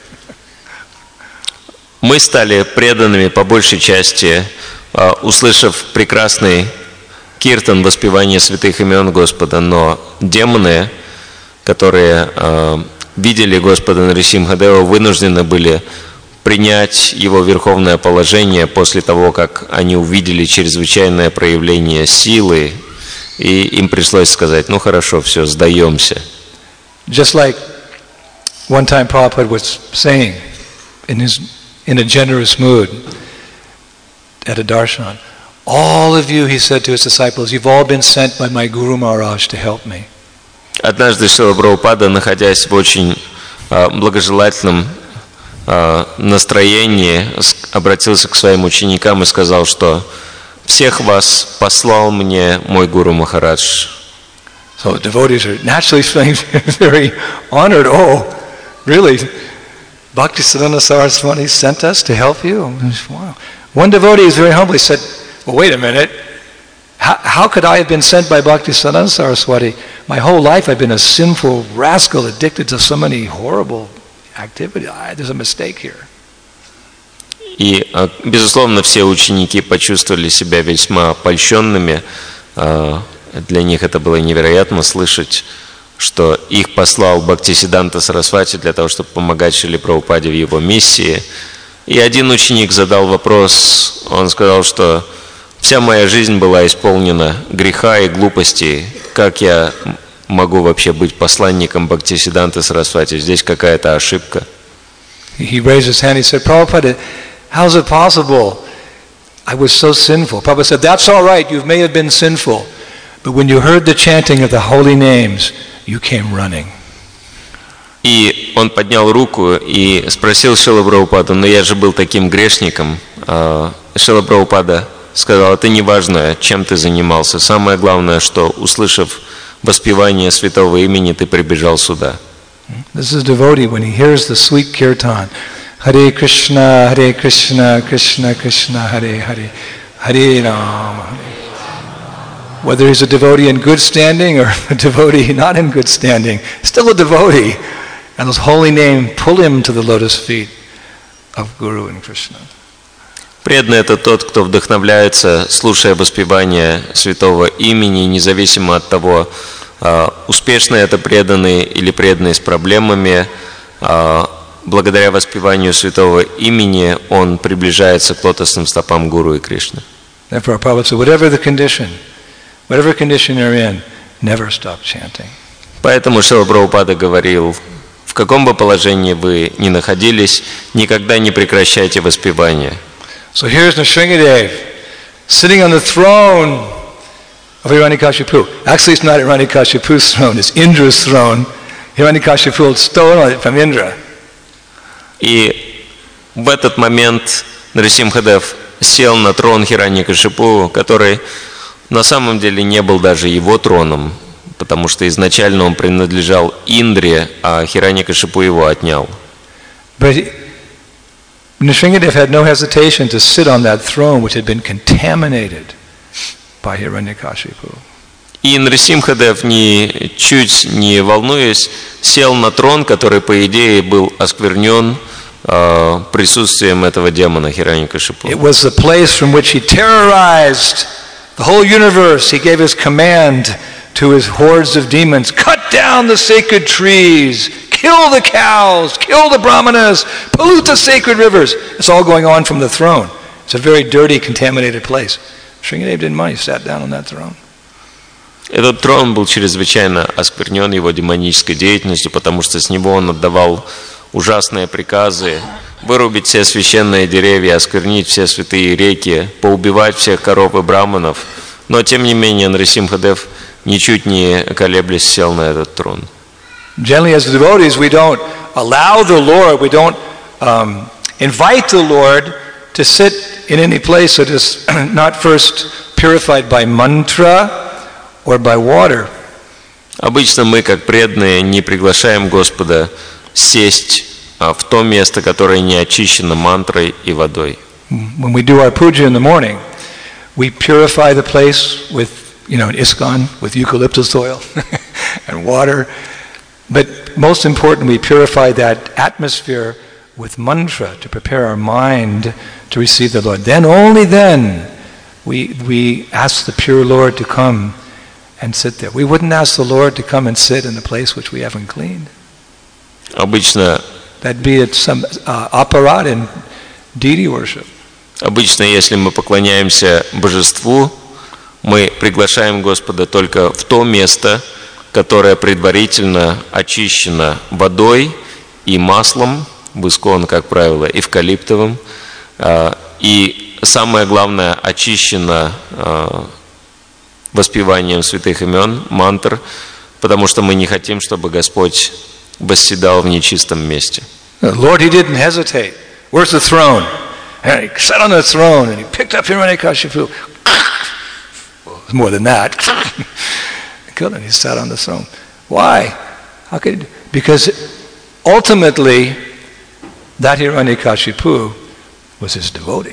B: Мы стали преданными по большей части, услышав прекрасный киртан, воспевание святых имен Господа, но демоны, которые видели Господа Нарисимхадева, вынуждены были принять его верховное положение после того, как они увидели чрезвычайное проявление силы, и им пришлось сказать: ну хорошо, все, сдаемся.
C: Just like one time Prabhupada was saying in his in a generous mood at a darshan, all of you, he said to his disciples, you've all been sent by my Guru Maharaj to help me.
B: Однажды Шрила Прабхупада, находясь в очень благожелательном настроении, обратился к своим ученикам и сказал, что всех вас послал мне мой Гуру Махарадж.
C: So the devotees are naturally feeling very honored. Oh, really? Bhaktisiddhanta Saraswati sent us to help you? Wow. One devotee is very humbly said, well, wait a minute. How, how could I have been sent by Bhaktisiddhanta Saraswati? My whole life I've been a sinful rascal addicted to so many horrible activities. There's a mistake here.
B: И, безусловно, все ученики почувствовали себя весьма польщенными. Для них это было невероятно слышать, что их послал Бхактисиддханта Сарасвати для того, чтобы помогать Шриле Прабхупаде в его миссии. И один ученик задал вопрос, он сказал, что вся моя жизнь была исполнена греха и глупостей. Как я могу вообще быть посланником Бхактисиддханты Сарасвати? Здесь какая-то ошибка.
C: He raised his hand, he said, Prabhupada, how's it possible? I was so sinful. Prabhupada said, that's all right, you may have been sinful. But when you heard the chanting of the holy names, you came running.
B: И он поднял руку и спросил Шрила Прабхупаду, но я же был таким грешником. Шрила Прабхупада сказал, это не важно, чем ты занимался. Самое главное, что, услышав воспевание святого имени, ты прибежал сюда.
C: This is a devotee when he hears the sweet kirtan. Hare Krishna, Hare Krishna, Krishna Krishna, Hare Hare, Hare Rama. Whether he's a devotee in good standing or a devotee not in good standing, still a devotee. And those holy names pull him to the lotus feet of Guru and Krishna.
B: Преданный — это тот, кто вдохновляется, слушая воспевание святого имени, независимо от того, успешный это преданный или преданный с проблемами. Благодаря воспеванию святого имени он приближается к лотосным стопам Гуру и Кришны.
C: Therefore, Prabhupada said, whatever the condition, whatever condition you're in, never stop chanting.
B: Поэтому Шрила Прабхупада говорил, в каком бы положении вы ни находились, никогда не прекращайте воспевание.
C: So here's Nrsingadev sitting on the throne of Hiranyakashipu. Actually, it's not Hiranyakashipu's throne, it's Indra's throne. Hiranyakashipu had stolen it from Indra.
B: И в этот момент Нарисимхадев сел на трон Хираньякашипу, который на самом деле не был даже его троном, потому что изначально он принадлежал Индре, а Хираньякашипу его отнял.
C: But Nrsingadev had no hesitation to sit on that throne which had been contaminated by Hiranyakashipu.
B: И Нарисимхадев, ни чуть не волнуясь, сел на трон, который, по идее, был осквернен э, присутствием этого демона Хираньякашипу.
C: It was the place from which he terrorized the whole universe. He gave his command to his hordes of demons, cut down the sacred trees, kill the cows, kill the brahmanas, pollute the sacred rivers. It's all going on from the throne. It's a very dirty, contaminated place. Shringadeva didn't mind, he sat down on that throne.
B: Этот трон был чрезвычайно осквернен его демонической деятельностью, потому что с него он отдавал ужасные приказы вырубить все священные деревья, осквернить все святые реки, поубивать всех коров и браманов. Но, тем не менее, Нарисимхадев, ничуть не колеблясь, сел на этот трон.
C: Generally, as devotees, we don't allow the Lord, we don't um, invite the Lord to sit in any place that is not first purified by mantra or by water.
B: Обычно мы, как преданные, не приглашаем Господа сесть в то место, которое не очищено мантрой и водой.
C: When we do our puja in the morning, we purify the place with, you know, ISKCON, with eucalyptus oil and water. But most important, we purify that atmosphere with mantra to prepare our mind to receive the Lord. Then, only then, we we ask the pure Lord to come and sit there. We wouldn't ask the Lord to come and sit in a place which we haven't cleaned.
B: Обычно,
C: That'd be at some uh, aparat in deity worship.
B: обычно, если мы поклоняемся божеству, мы приглашаем Господа только в то место, которое предварительно очищено водой и маслом, в ISKCON, как правило, эвкалиптовым, и самое главное, очищено воспеванием святых имен, мантр, потому что мы не хотим, чтобы Господь восседал в нечистом месте.
C: Lord, he didn't hesitate. Where's the throne? And he sat on the throne and he picked up Hiranyakashipu. More than that. Killed him. He sat on the throne. Why? How could? Because ultimately, that Hiranyakashipu was his devotee.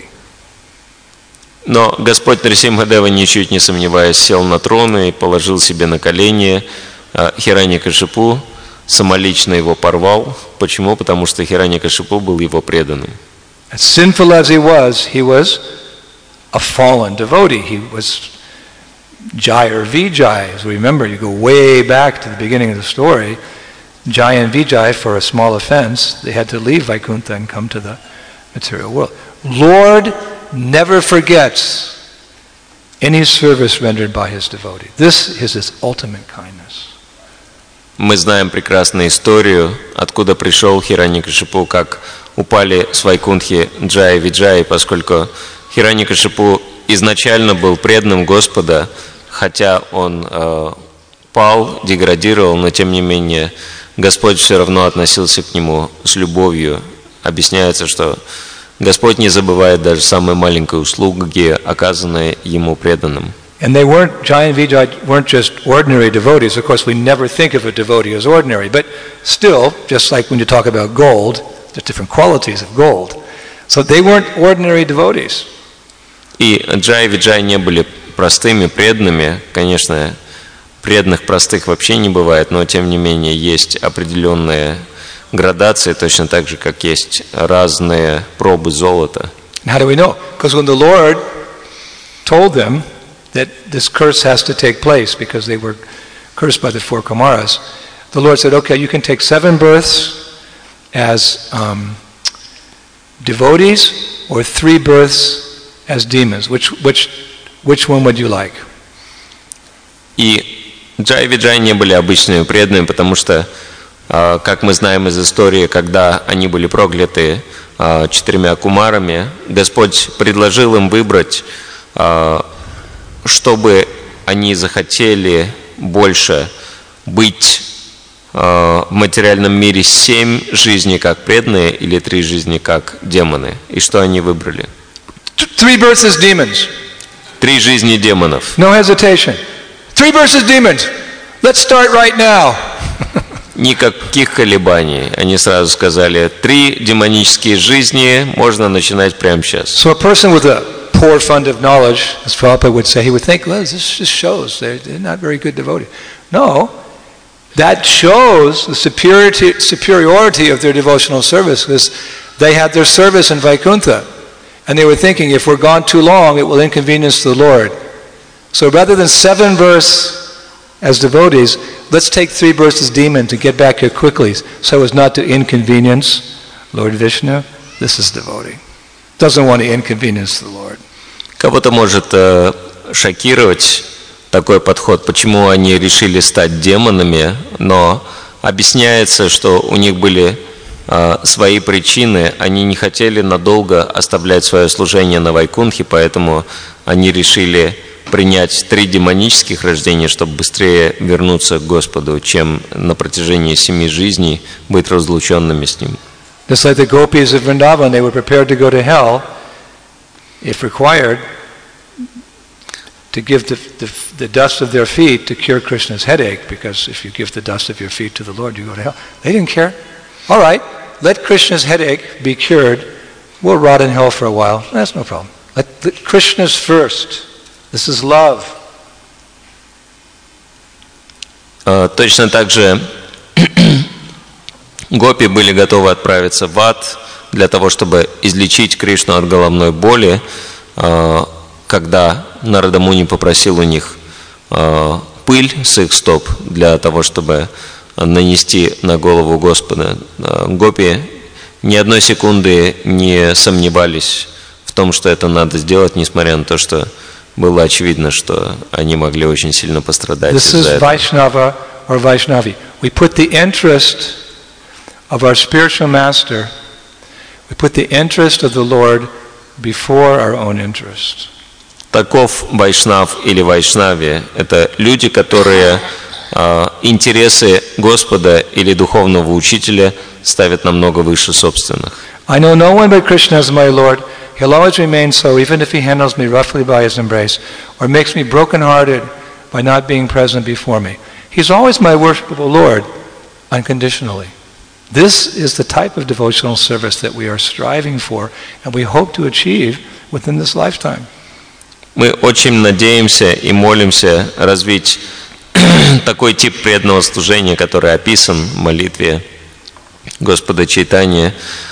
B: Но Господь Нарисимхадева, ничуть не сомневаясь, сел на трон и положил себе на колени Хираньякашипу, самолично его порвал. Почему? Потому что Хираньякашипу был его преданным.
C: As sinful as he was, he was a fallen devotee. He was Jai or Vijay. As we remember, you go way back to the beginning of the story. Jai and Vijay, for a small offense, they had to leave Vaikuntha and come to the material world. Lord never forgets any service rendered by his devotee. This is his ultimate kindness.
B: Мы знаем прекрасную историю, откуда пришел Хираньякашипу, как упали с Вайкунтхи Джай и Виджай, поскольку Хираньякашипу изначально был преданным Господа, хотя он э, пал, деградировал, но тем не менее Господь все равно относился к нему с любовью. Объясняется, что Господь не забывает даже самой маленькой услуги, оказанной ему преданным.
C: And they weren't, Jai and Vijay weren't just ordinary devotees. Of course, we never think of a devotee as ordinary, but still, just like when you talk about gold, there's different qualities of gold. So they weren't ordinary devotees.
B: И Джай и Виджай не были простыми преданными. Конечно, преданных простых вообще не бывает, но тем не менее есть определенные градации, точно так же, как есть разные пробы золота.
C: How do we know? Because when the Lord told them that this curse has to take place because they were cursed by the four Kumaras, the Lord said, okay, you can take seven births as um, devotees or three births as demons. Which, which, which one would you like?
B: И Джай и Виджай не были обычными преданными, потому что, как мы знаем из истории, когда они были прокляты четырьмя кумарами, Господь предложил им выбрать, чтобы они захотели больше быть в материальном мире семь жизней как преданные или три жизни как демоны. И что они выбрали?
C: Three births as demons.
B: Три жизни демонов.
C: No hesitation. Three births as demons. Let's start right now.
B: Никаких колебаний. Они сразу сказали, три демонические жизни можно начинать прямо сейчас.
C: So a person with a poor fund of knowledge, as Prabhupada would say, he would think, well, this just shows they're, they're not very good devotees. No, that shows the superiority, superiority of their devotional service, because they had their service in Vaikuntha, and they were thinking, if we're gone too long, it will inconvenience the Lord. So rather than seven births as devotees, let's take three verses demon to get back here quickly so as not to inconvenience Lord Vishnu. This is devotee. Doesn't want to inconvenience the Lord.
B: Кого-то может э, шокировать такой подход, почему они решили стать демонами, но объясняется, что у них были э, свои причины, они не хотели надолго оставлять свое служение на Вайкунхе, поэтому они решили принять три демонических рождения, чтобы быстрее вернуться к Господу, чем на протяжении семи жизней быть разлученными с Ним.
C: Just like the gopis of Vrindavan, they were prepared to go to hell, if required, to give the, the, the dust of their feet to cure Krishna's headache, because if you give the dust of your feet to the Lord, you go to hell. They didn't care. All right, let Krishna's headache be cured. We'll rot in hell for a while. That's no problem. Let, let Krishna's first. This is love.
B: Uh, точно так же гопи были готовы отправиться в ад для того, чтобы излечить Кришну от головной боли, uh, когда Нарада Муни попросил у них uh, пыль с их стоп для того, чтобы нанести на голову Господа. Uh, гопи ни одной секунды не сомневались в том, что это надо сделать, несмотря на то, что было очевидно, что они могли очень сильно пострадать из-за этого.
C: This is Vaishnava or Vaishnavi. We put the interest of our spiritual master, we put the interest of the Lord before our own interest.
B: Таков Вайшнав или Вайшнави. Это люди, которые э, интересы Господа или духовного учителя ставят намного выше собственных.
C: I know no one but Krishna as my Lord. He'll always remain so, even if he handles me roughly by his embrace, or makes me broken-hearted by not being present before me. He's always my worshipable Lord, unconditionally. This is the type of devotional service that we are striving for, and we hope to achieve within this lifetime.
B: Мы очень надеемся и молимся развить такой тип преданного служения, который описан в молитве Господа Чайтаньи.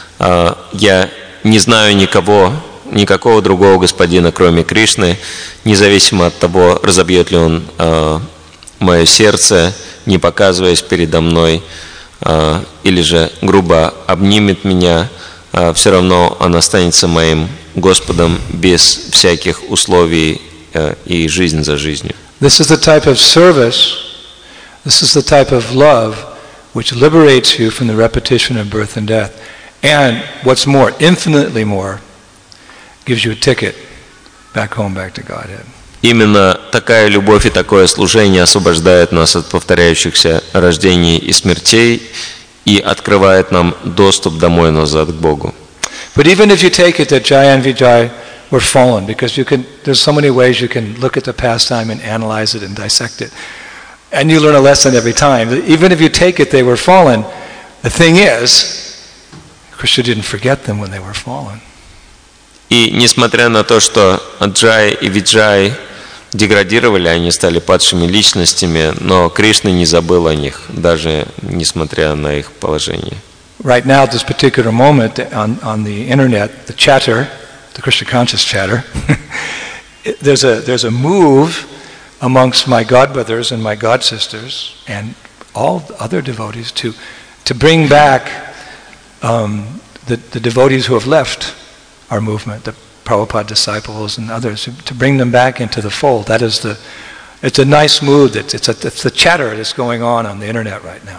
B: Я не знаю никого, никакого другого господина, кроме Кришны, независимо от того, разобьет ли он э, мое сердце, не показываясь передо мной, э, или же грубо обнимет меня, э, все равно он останется моим Господом без всяких условий э, и жизнь за жизнью.
C: This is the type of service, this is the type of love which liberates you from the repetition of birth and death. And what's more, infinitely more, gives you a ticket back home, back to Godhead.
B: Именно такая любовь и такое служение освобождает нас от повторяющихся рождений и смертей и открывает нам доступ домой назад к Богу.
C: But even if you take it that Jaya and Vijay were fallen, because you can, there's so many ways you can look at the pastime and analyze it and dissect it, and you learn a lesson every time. Even if you take it they were fallen, the thing is, Krishna didn't forget them when they were fallen.
B: И несмотря на то, что Джай и Виджай деградировали, они стали падшими личностями, но Кришна не забыл о них, даже несмотря на их положение.
C: Right now, at this particular moment on, on the internet, the chatter, the Krishna conscious chatter, there's a there's a move amongst my godbrothers and my godsisters and all other devotees to to bring back Um, the, the devotees who have left our movement, the Prabhupada disciples and others, to bring them back into the fold. That is the, it's a nice mood. It's, it's, a, it's the chatter that's going on on the internet right now.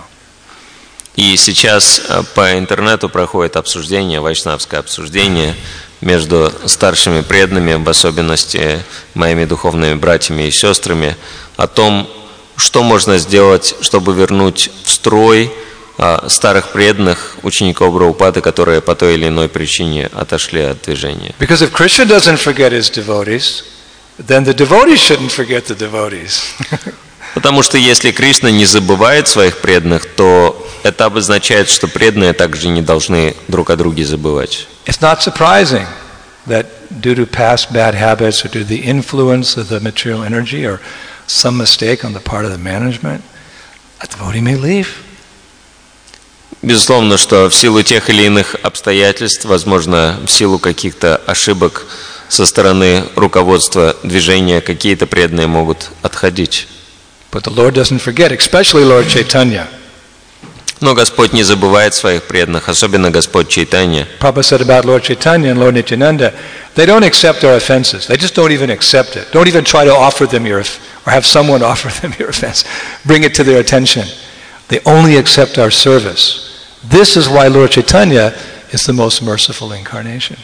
B: И сейчас по интернету проходит обсуждение, вайшнавское обсуждение между старшими преданными, в особенности моими духовными братьями и сестрами, о том, что можно сделать, чтобы вернуть в строй старых преданных учеников Прабхупады, которые по той или иной причине отошли от движения.
C: Because if Krishna doesn't forget his devotees, then the devotees shouldn't forget the devotees.
B: Потому что если Кришна не забывает своих преданных, то это обозначает, что преданные также не должны друг о друге забывать.
C: It's not surprising that due to past bad habits or due to the influence of the material energy or some mistake on the part of the management, a devotee may leave.
B: Безусловно, что в силу тех или иных обстоятельств, возможно, в силу каких-то ошибок со стороны руководства движения, какие-то преданные могут отходить.
C: But the Lord doesn't forget, especially Lord Chaitanya.
B: Но Господь не забывает своих преданных, особенно Господь Чайтанья.
C: Prabhupada said about Lord Chaitanya and Lord Nityananda, they don't accept our offenses. They just don't even accept it. Don't even try to offer them your, or have someone offer them your offense. Bring it to their attention. They only accept our service. This is why Lord Chaitanya is the most merciful incarnation.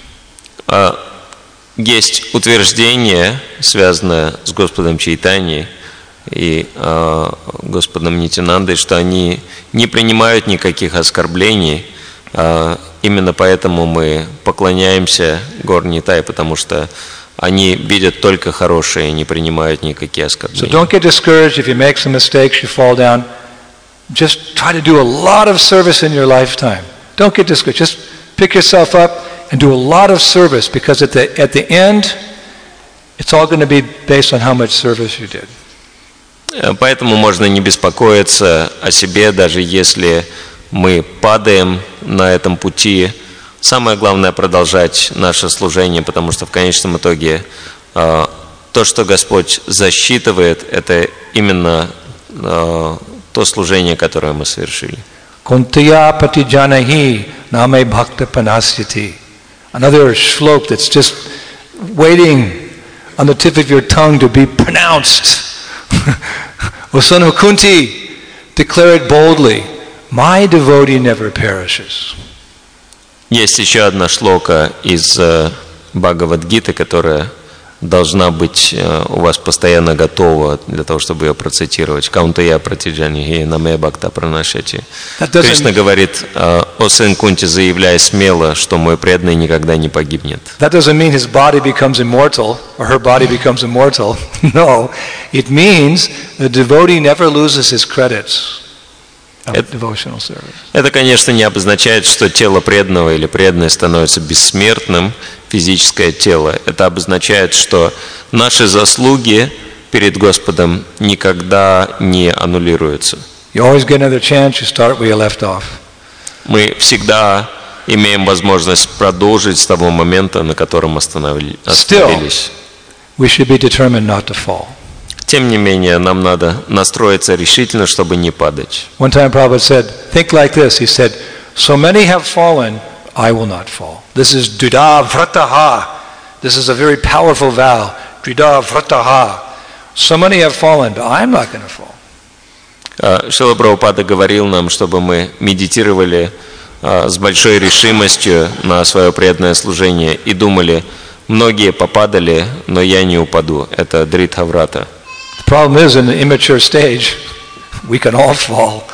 B: Есть утверждение, связанное с Господом Чайтаньей и э, Господом Нитянандой, что они не принимают никаких оскорблений. Э, именно поэтому мы поклоняемся Гор Нитай, потому что они видят только хорошее и не принимают никакие оскорбления.
C: So don't get discouraged if you make some mistakes, you fall down. Just try to do a lot of service in your lifetime. Don't get discouraged. Just pick yourself up and do a lot of service, because at the at the end, it's all going to be based on how much service you did.
B: Поэтому можно не беспокоиться о себе, даже если мы падаем на этом пути. Самое главное — продолжать наше служение, потому что в конечном итоге э, то, что Господь засчитывает, это именно э, то служение, которое мы совершили.
C: Kuntaya patijanahi name bhakta panasyati. Another shlok that's just waiting on the tip of your tongue to be pronounced. O son of Kunti, declare it boldly. My devotee never perishes.
B: Есть еще одна шлока из Бхагавад-гиты, которая должна быть у вас постоянно готова для того, чтобы ее процитировать. Каунтая пратиджани наме бхакта пранашати. Кришна говорит: о сын Кунти, заявляя смело, что мой преданный никогда не погибнет.
C: That doesn't mean his body becomes immortal or her body becomes immortal. No, it means the devotee never loses his credits of devotional service.
B: Это, конечно, не обозначает, что тело преданного или преданной становится бессмертным, физическое тело. Это обозначает, что наши заслуги перед Господом никогда не аннулируются.
C: You always get another chance, you start where you left off.
B: Мы всегда имеем возможность продолжить с того момента, на котором остановились.
C: Still, we should be determined not to fall.
B: Тем не менее, нам надо настроиться решительно, чтобы не падать.
C: One time Prabhupada said, think like this. He said, so many have fallen, I will not fall. This is Dvida Vrataha. This is a very powerful vow. Dvida Vrataha. So many have fallen, but I'm not going to fall.
B: Шрила Прабхупада говорил нам, чтобы мы медитировали с большой решимостью на свое преданное служение и думали: многие попадали, но я не упаду. Это Дритха Врата.
C: The problem is, in the immature stage, we can all fall.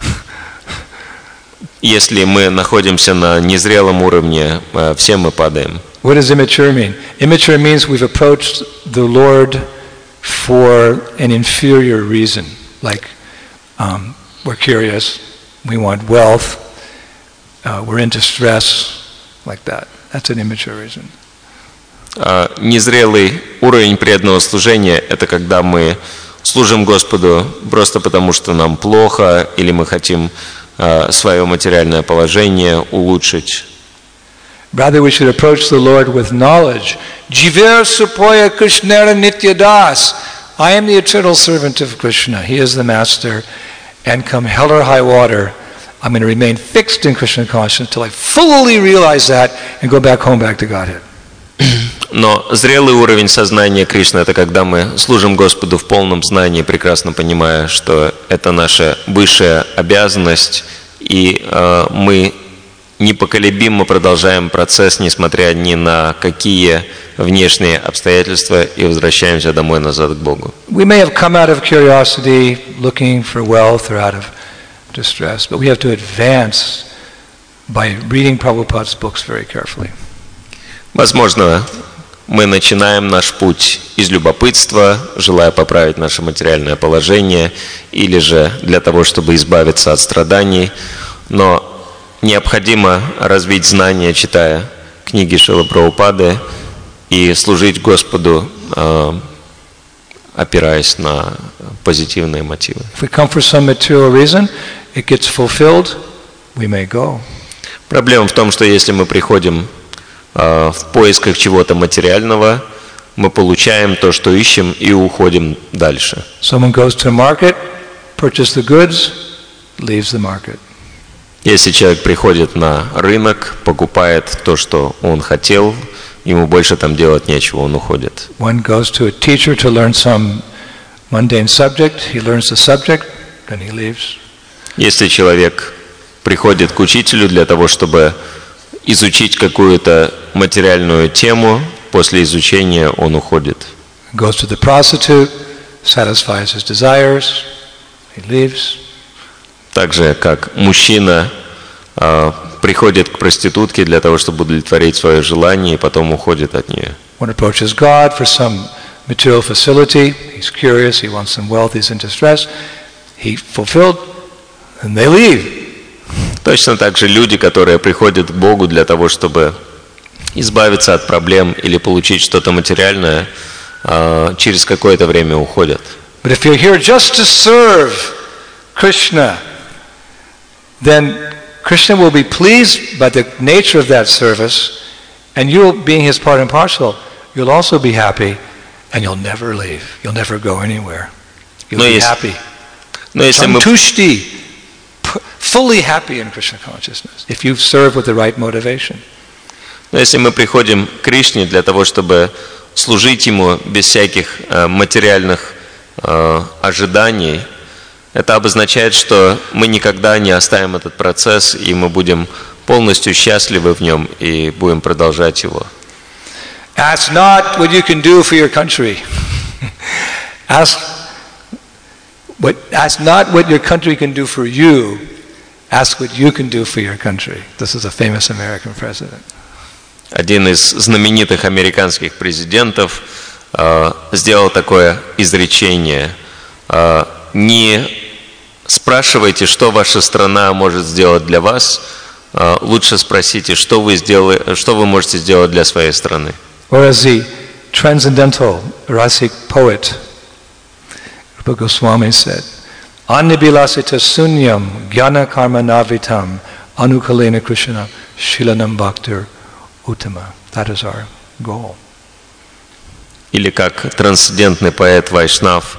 B: Если мы находимся на незрелом уровне, все мы падаем.
C: What does immature mean? Immature means we've approached the Lord for an inferior reason. Like, um, we're curious, we want wealth, uh, we're in distress, like that. That's an immature reason.
B: Незрелый уровень преданного служения — это когда мы служим Господу просто потому, что нам плохо, или мы хотим свое материальное положение улучшить.
C: Rather, we should approach the Lord with knowledge. Jiver supoya Krishnara nityadas. I am the eternal servant of Krishna. He is the master. And come hell or high water, I'm going to remain fixed in Krishna consciousness until I fully realize that and go back home, back to Godhead.
B: Но зрелый уровень сознания Кришны — это когда мы служим Господу в полном знании, прекрасно понимая, что это наша высшая обязанность, и э, мы непоколебимо продолжаем процесс, несмотря ни на какие внешние обстоятельства, и возвращаемся домой назад к Богу.
C: We may have come out of curiosity, looking for wealth or out of distress, but we have to advance by reading Prabhupada's books very carefully.
B: Возможно, мы начинаем наш путь из любопытства, желая поправить наше материальное положение, или же для того, чтобы избавиться от страданий, но необходимо развить знания, читая книги Шрилы Прабхупады, и служить Господу, опираясь на позитивные мотивы.
C: If we come for some material reason, it gets fulfilled, we may go.
B: Проблема в том, что если мы приходим в поисках чего-то материального, мы получаем то, что ищем, и уходим дальше.
C: Someone goes to a market, purchases the goods, leaves the market.
B: Если человек приходит на рынок, покупает то, что он хотел, ему больше там делать нечего, он уходит.
C: One goes to a teacher to learn some mundane subject, he learns the subject, then he leaves.
B: Если человек приходит к учителю для того, чтобы изучить какую-то материальную тему, после изучения он уходит.
C: Goes to the prostitute, satisfies his desires, he leaves.
B: Так же, как мужчина э, приходит к проститутке для того, чтобы удовлетворить свое желание, и потом уходит от нее.
C: One approaches God for some material facility, he's curious, he wants some wealth, he's in distress, he fulfilled, and they leave.
B: Точно так же люди, которые приходят к Богу для того, чтобы избавиться от проблем или получить что-то материальное, э, через какое-то время уходят.
C: But if you're here just to serve Krishna, then Krishna will be pleased by the nature of that service, and you, being his part and parcel, you'll also be happy, and you'll never leave. You'll never go anywhere. You'll
B: Но
C: be
B: если,
C: happy.
B: но если мы,
C: Santushti, p- fully happy in Krishna consciousness, if you serve with the right motivation.
B: но если мы приходим к Кришне для того, чтобы служить Ему без всяких э, материальных э, ожиданий, это обозначает, что мы никогда не оставим этот процесс, и мы будем полностью счастливы в нем и будем продолжать его.
C: Ask not what you can do for your country. ask, what, ask not what your country can do for you. Ask what you can do for your country. This is a famous American president.
B: Один из знаменитых американских президентов э, сделал такое изречение. Э, не спрашивайте, что ваша страна может сделать для вас, э, лучше спросите, что вы, сделали, что вы можете сделать для своей страны.
C: Or as the transcendental rasic poet Rupa Goswami said, Annibilasita sunyam jnana karma navitam anukalena krishna shilanam bhaktir uttama. That is our goal.
B: Или как трансцендентный поэт Вайшнав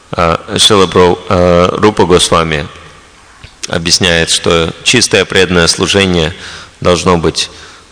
B: Шрила Рупа Госвами объясняет, что чистое преданное служение должно быть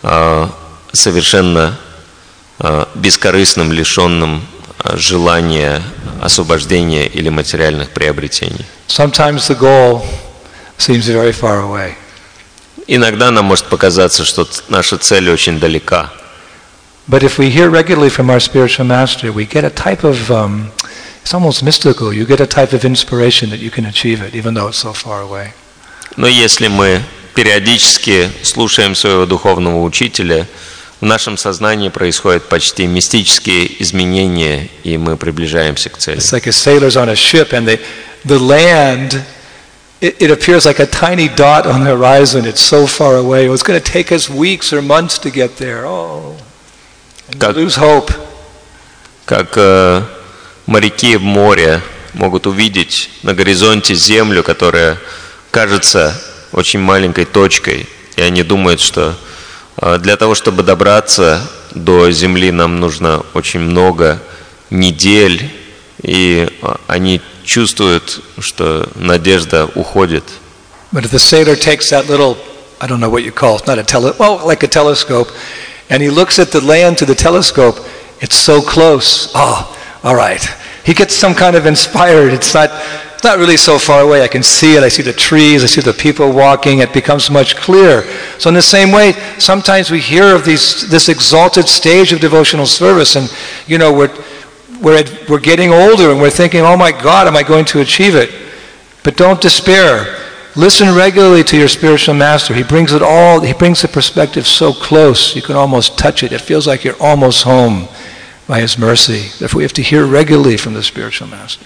B: совершенно бескорыстным, лишенным желания освобождения или материальных приобретений.
C: Sometimes the goal seems very far away.
B: Иногда нам может показаться, что наша цель очень далека.
C: But if we hear regularly from our spiritual master, we get a type of, um, it's almost mystical, you get a type of inspiration that you can achieve it, even though it's so far away.
B: Но если мы периодически слушаем своего духовного учителя, в нашем сознании происходят почти мистические изменения, и мы приближаемся к цели.
C: It's like a sailor's on a ship and they, the land, it, it appears like a tiny dot on the horizon. It's so far away. It's going to take us weeks or months to get there. Oh, and
B: Как-
C: lose hope.
B: Как э, моряки в море могут увидеть на горизонте землю, которая кажется очень маленькой точкой, и они думают, что э, для того, чтобы добраться до земли, нам нужно очень много недель, и э, они чувствуют, что надежда уходит.
C: But if the sailor takes that little, I don't know what you call it, not a tele, well, like a telescope, and he looks at the land to the telescope, it's so close. Oh, all right. He gets some kind of inspired. It's not, it's not really so far away. I can see it. I see the trees. I see the people walking. It becomes much clearer. So in the same way, sometimes we hear of these, this exalted stage of devotional service, and you know we're we're we're getting older, and we're thinking, oh my God, am I going to achieve it? But don't despair. Listen regularly to your spiritual master. He brings it all, he brings the perspective so close, you can almost touch it. It feels like you're almost home by his mercy. Therefore, we have to hear regularly from the spiritual master.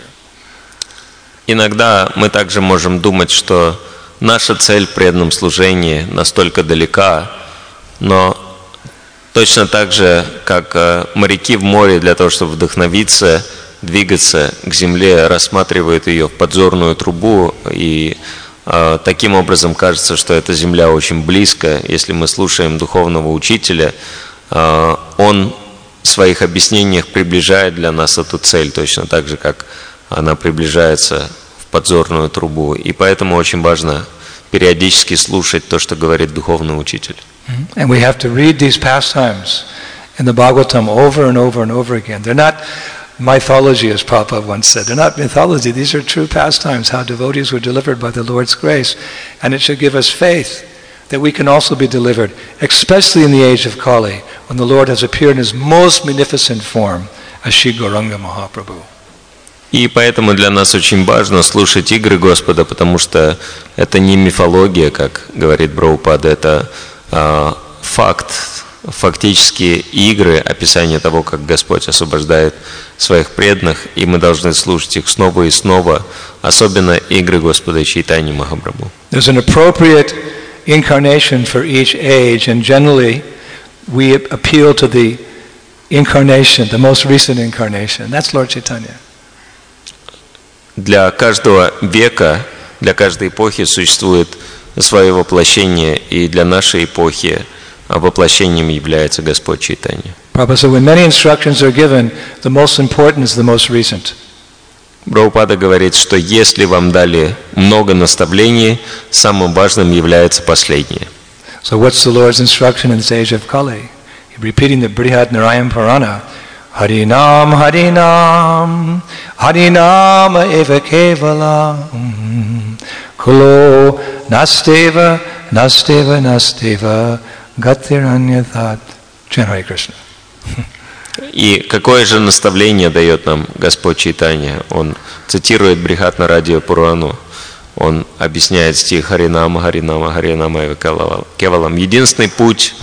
B: Иногда мы также можем думать, что наша цель в преданном служении настолько далека, но точно так же, как моряки в море для того, чтобы вдохновиться, двигаться к земле, рассматривают ее в подзорную трубу, и э, таким образом кажется, что эта земля очень близко. Если мы слушаем духовного учителя, э, он в своих объяснениях приближает для нас эту цель, точно так же, как она приближается в подзорную трубу. И поэтому очень важно периодически слушать то, что говорит духовный учитель.
C: And we have to read these pastimes in the Bhagavatam over and over and over again. They're not mythology, as Prabhupada once said. They're not mythology. These are true pastimes, how devotees were delivered by the Lord's grace. And it should give us faith that we can also be delivered, especially in the age of Kali, when the Lord has appeared in His most magnificent form as Shri Gauranga Mahaprabhu.
B: И поэтому для нас очень важно слушать игры Господа, потому что это не мифология, как говорит Прабхупада, это а, факт, фактические игры, описание того, как Господь освобождает своих преданных, и мы должны слушать их снова и снова, особенно игры Господа Чайтаньи Махапрабху.
C: There's an appropriate incarnation for each age, and generally we appeal to the incarnation, the most recent incarnation. That's Lord Chaitanya.
B: Для каждого века, для каждой эпохи существует свое воплощение, и для нашей эпохи воплощением является Господь Чайтанья.
C: Prabhupada said, when many instructions are given, the most important is the most recent.
B: Прабхупада говорит, что если вам дали много наставлений, самым важным является последнее.
C: So what's the Lord's instruction in this age of Kali? Repeating the Brihad Narayan Purana, Harinam, Harinam, Harinama eva kevalam, Kulo nasteva, nasteva, nasteva, gatiranyathat. Hare Krishna.
B: И какое же наставление дает нам Господь Чайтанья? Он цитирует Брихат Нарадия Пурану. Он объясняет стих Харинама, Харинама, Харинама eva кевалам. Единственный путь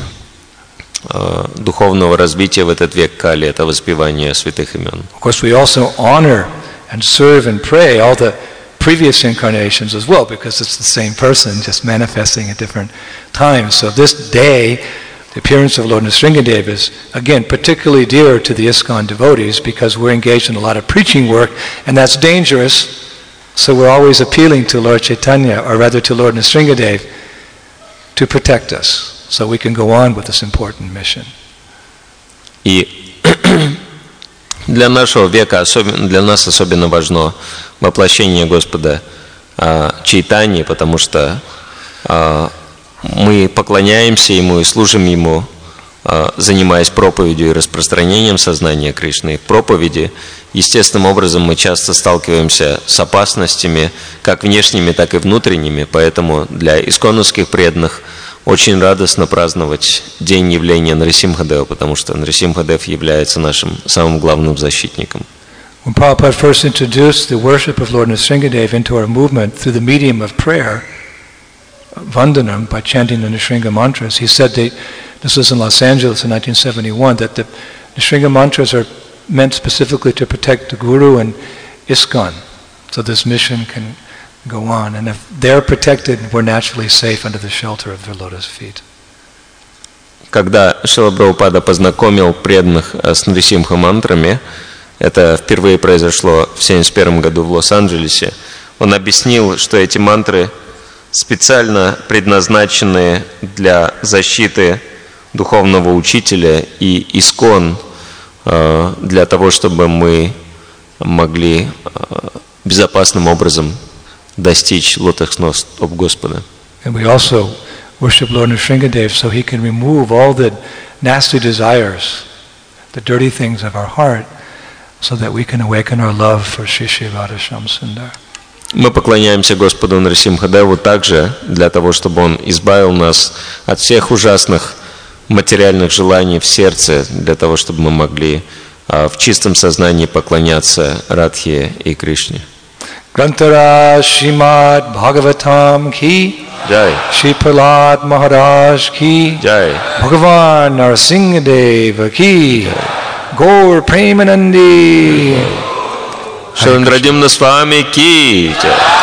B: э, духовного развития в этот век Кали — это воспевание святых имен.
C: Of course, we also honor and serve and pray all the previous incarnations as well, because it's the same person just manifesting at different times. So this day, the appearance of Lord Nrsingadev is, again, particularly dear to the ISKCON devotees because we're engaged in a lot of preaching work, and that's dangerous. So we're always appealing to Lord Chaitanya, or rather to Lord Nrsingadev, to protect us, so we can go on with this important mission.
B: И для нашего века, особенно, для нас особенно важно воплощение Господа а, Чайтаньи, потому что а, мы поклоняемся Ему и служим Ему, а, занимаясь проповедью и распространением сознания Кришны. В проповеди, естественным образом, мы часто сталкиваемся с опасностями, как внешними, так и внутренними, поэтому для исконовских преданных очень радостно праздновать день явления Нарисимхадева, потому что Нарисимхадев является нашим самым главным защитником.
C: When Prabhupada first introduced the worship of Lord Nrsingadev into our movement through the medium of prayer, Vandanam, by chanting the Nrsinga mantras, he said that, this was in Los Angeles in nineteen seventy-one, that the Nrsinga mantras are meant specifically to protect the Guru and ISKCON, so this mission can go on. And if they're protected, we're naturally safe under the shelter of their lotus feet.
B: Когда Шрила Прабхупада познакомил преданных с Нрисимха мантрами, это впервые произошло в семьдесят первом году в Лос-Анджелесе, он объяснил, что эти мантры специально предназначены для защиты духовного учителя и искон, для того, чтобы мы могли безопасным образом достичь лотосных стоп Господа.
C: And we also worship Lord Nrsingadev so he can remove all the nasty desires, the dirty things of our heart, so that we can awaken our love for Shri Shri Radha Shyamsundar.
B: Мы поклоняемся Господу Нарисимхадеву также для того, чтобы Он избавил нас от всех ужасных материальных желаний в сердце, для того, чтобы мы могли а, в чистом сознании поклоняться Радхе и Кришне.
C: Grantara Srimad Bhagavatam ki
B: Jai.
C: Shri Prahlad Maharaj ki
B: Jai.
C: Bhagavan Narasimhadev ki Gaur Premanandi
B: Шрила Нрадимна Свами ки Jai.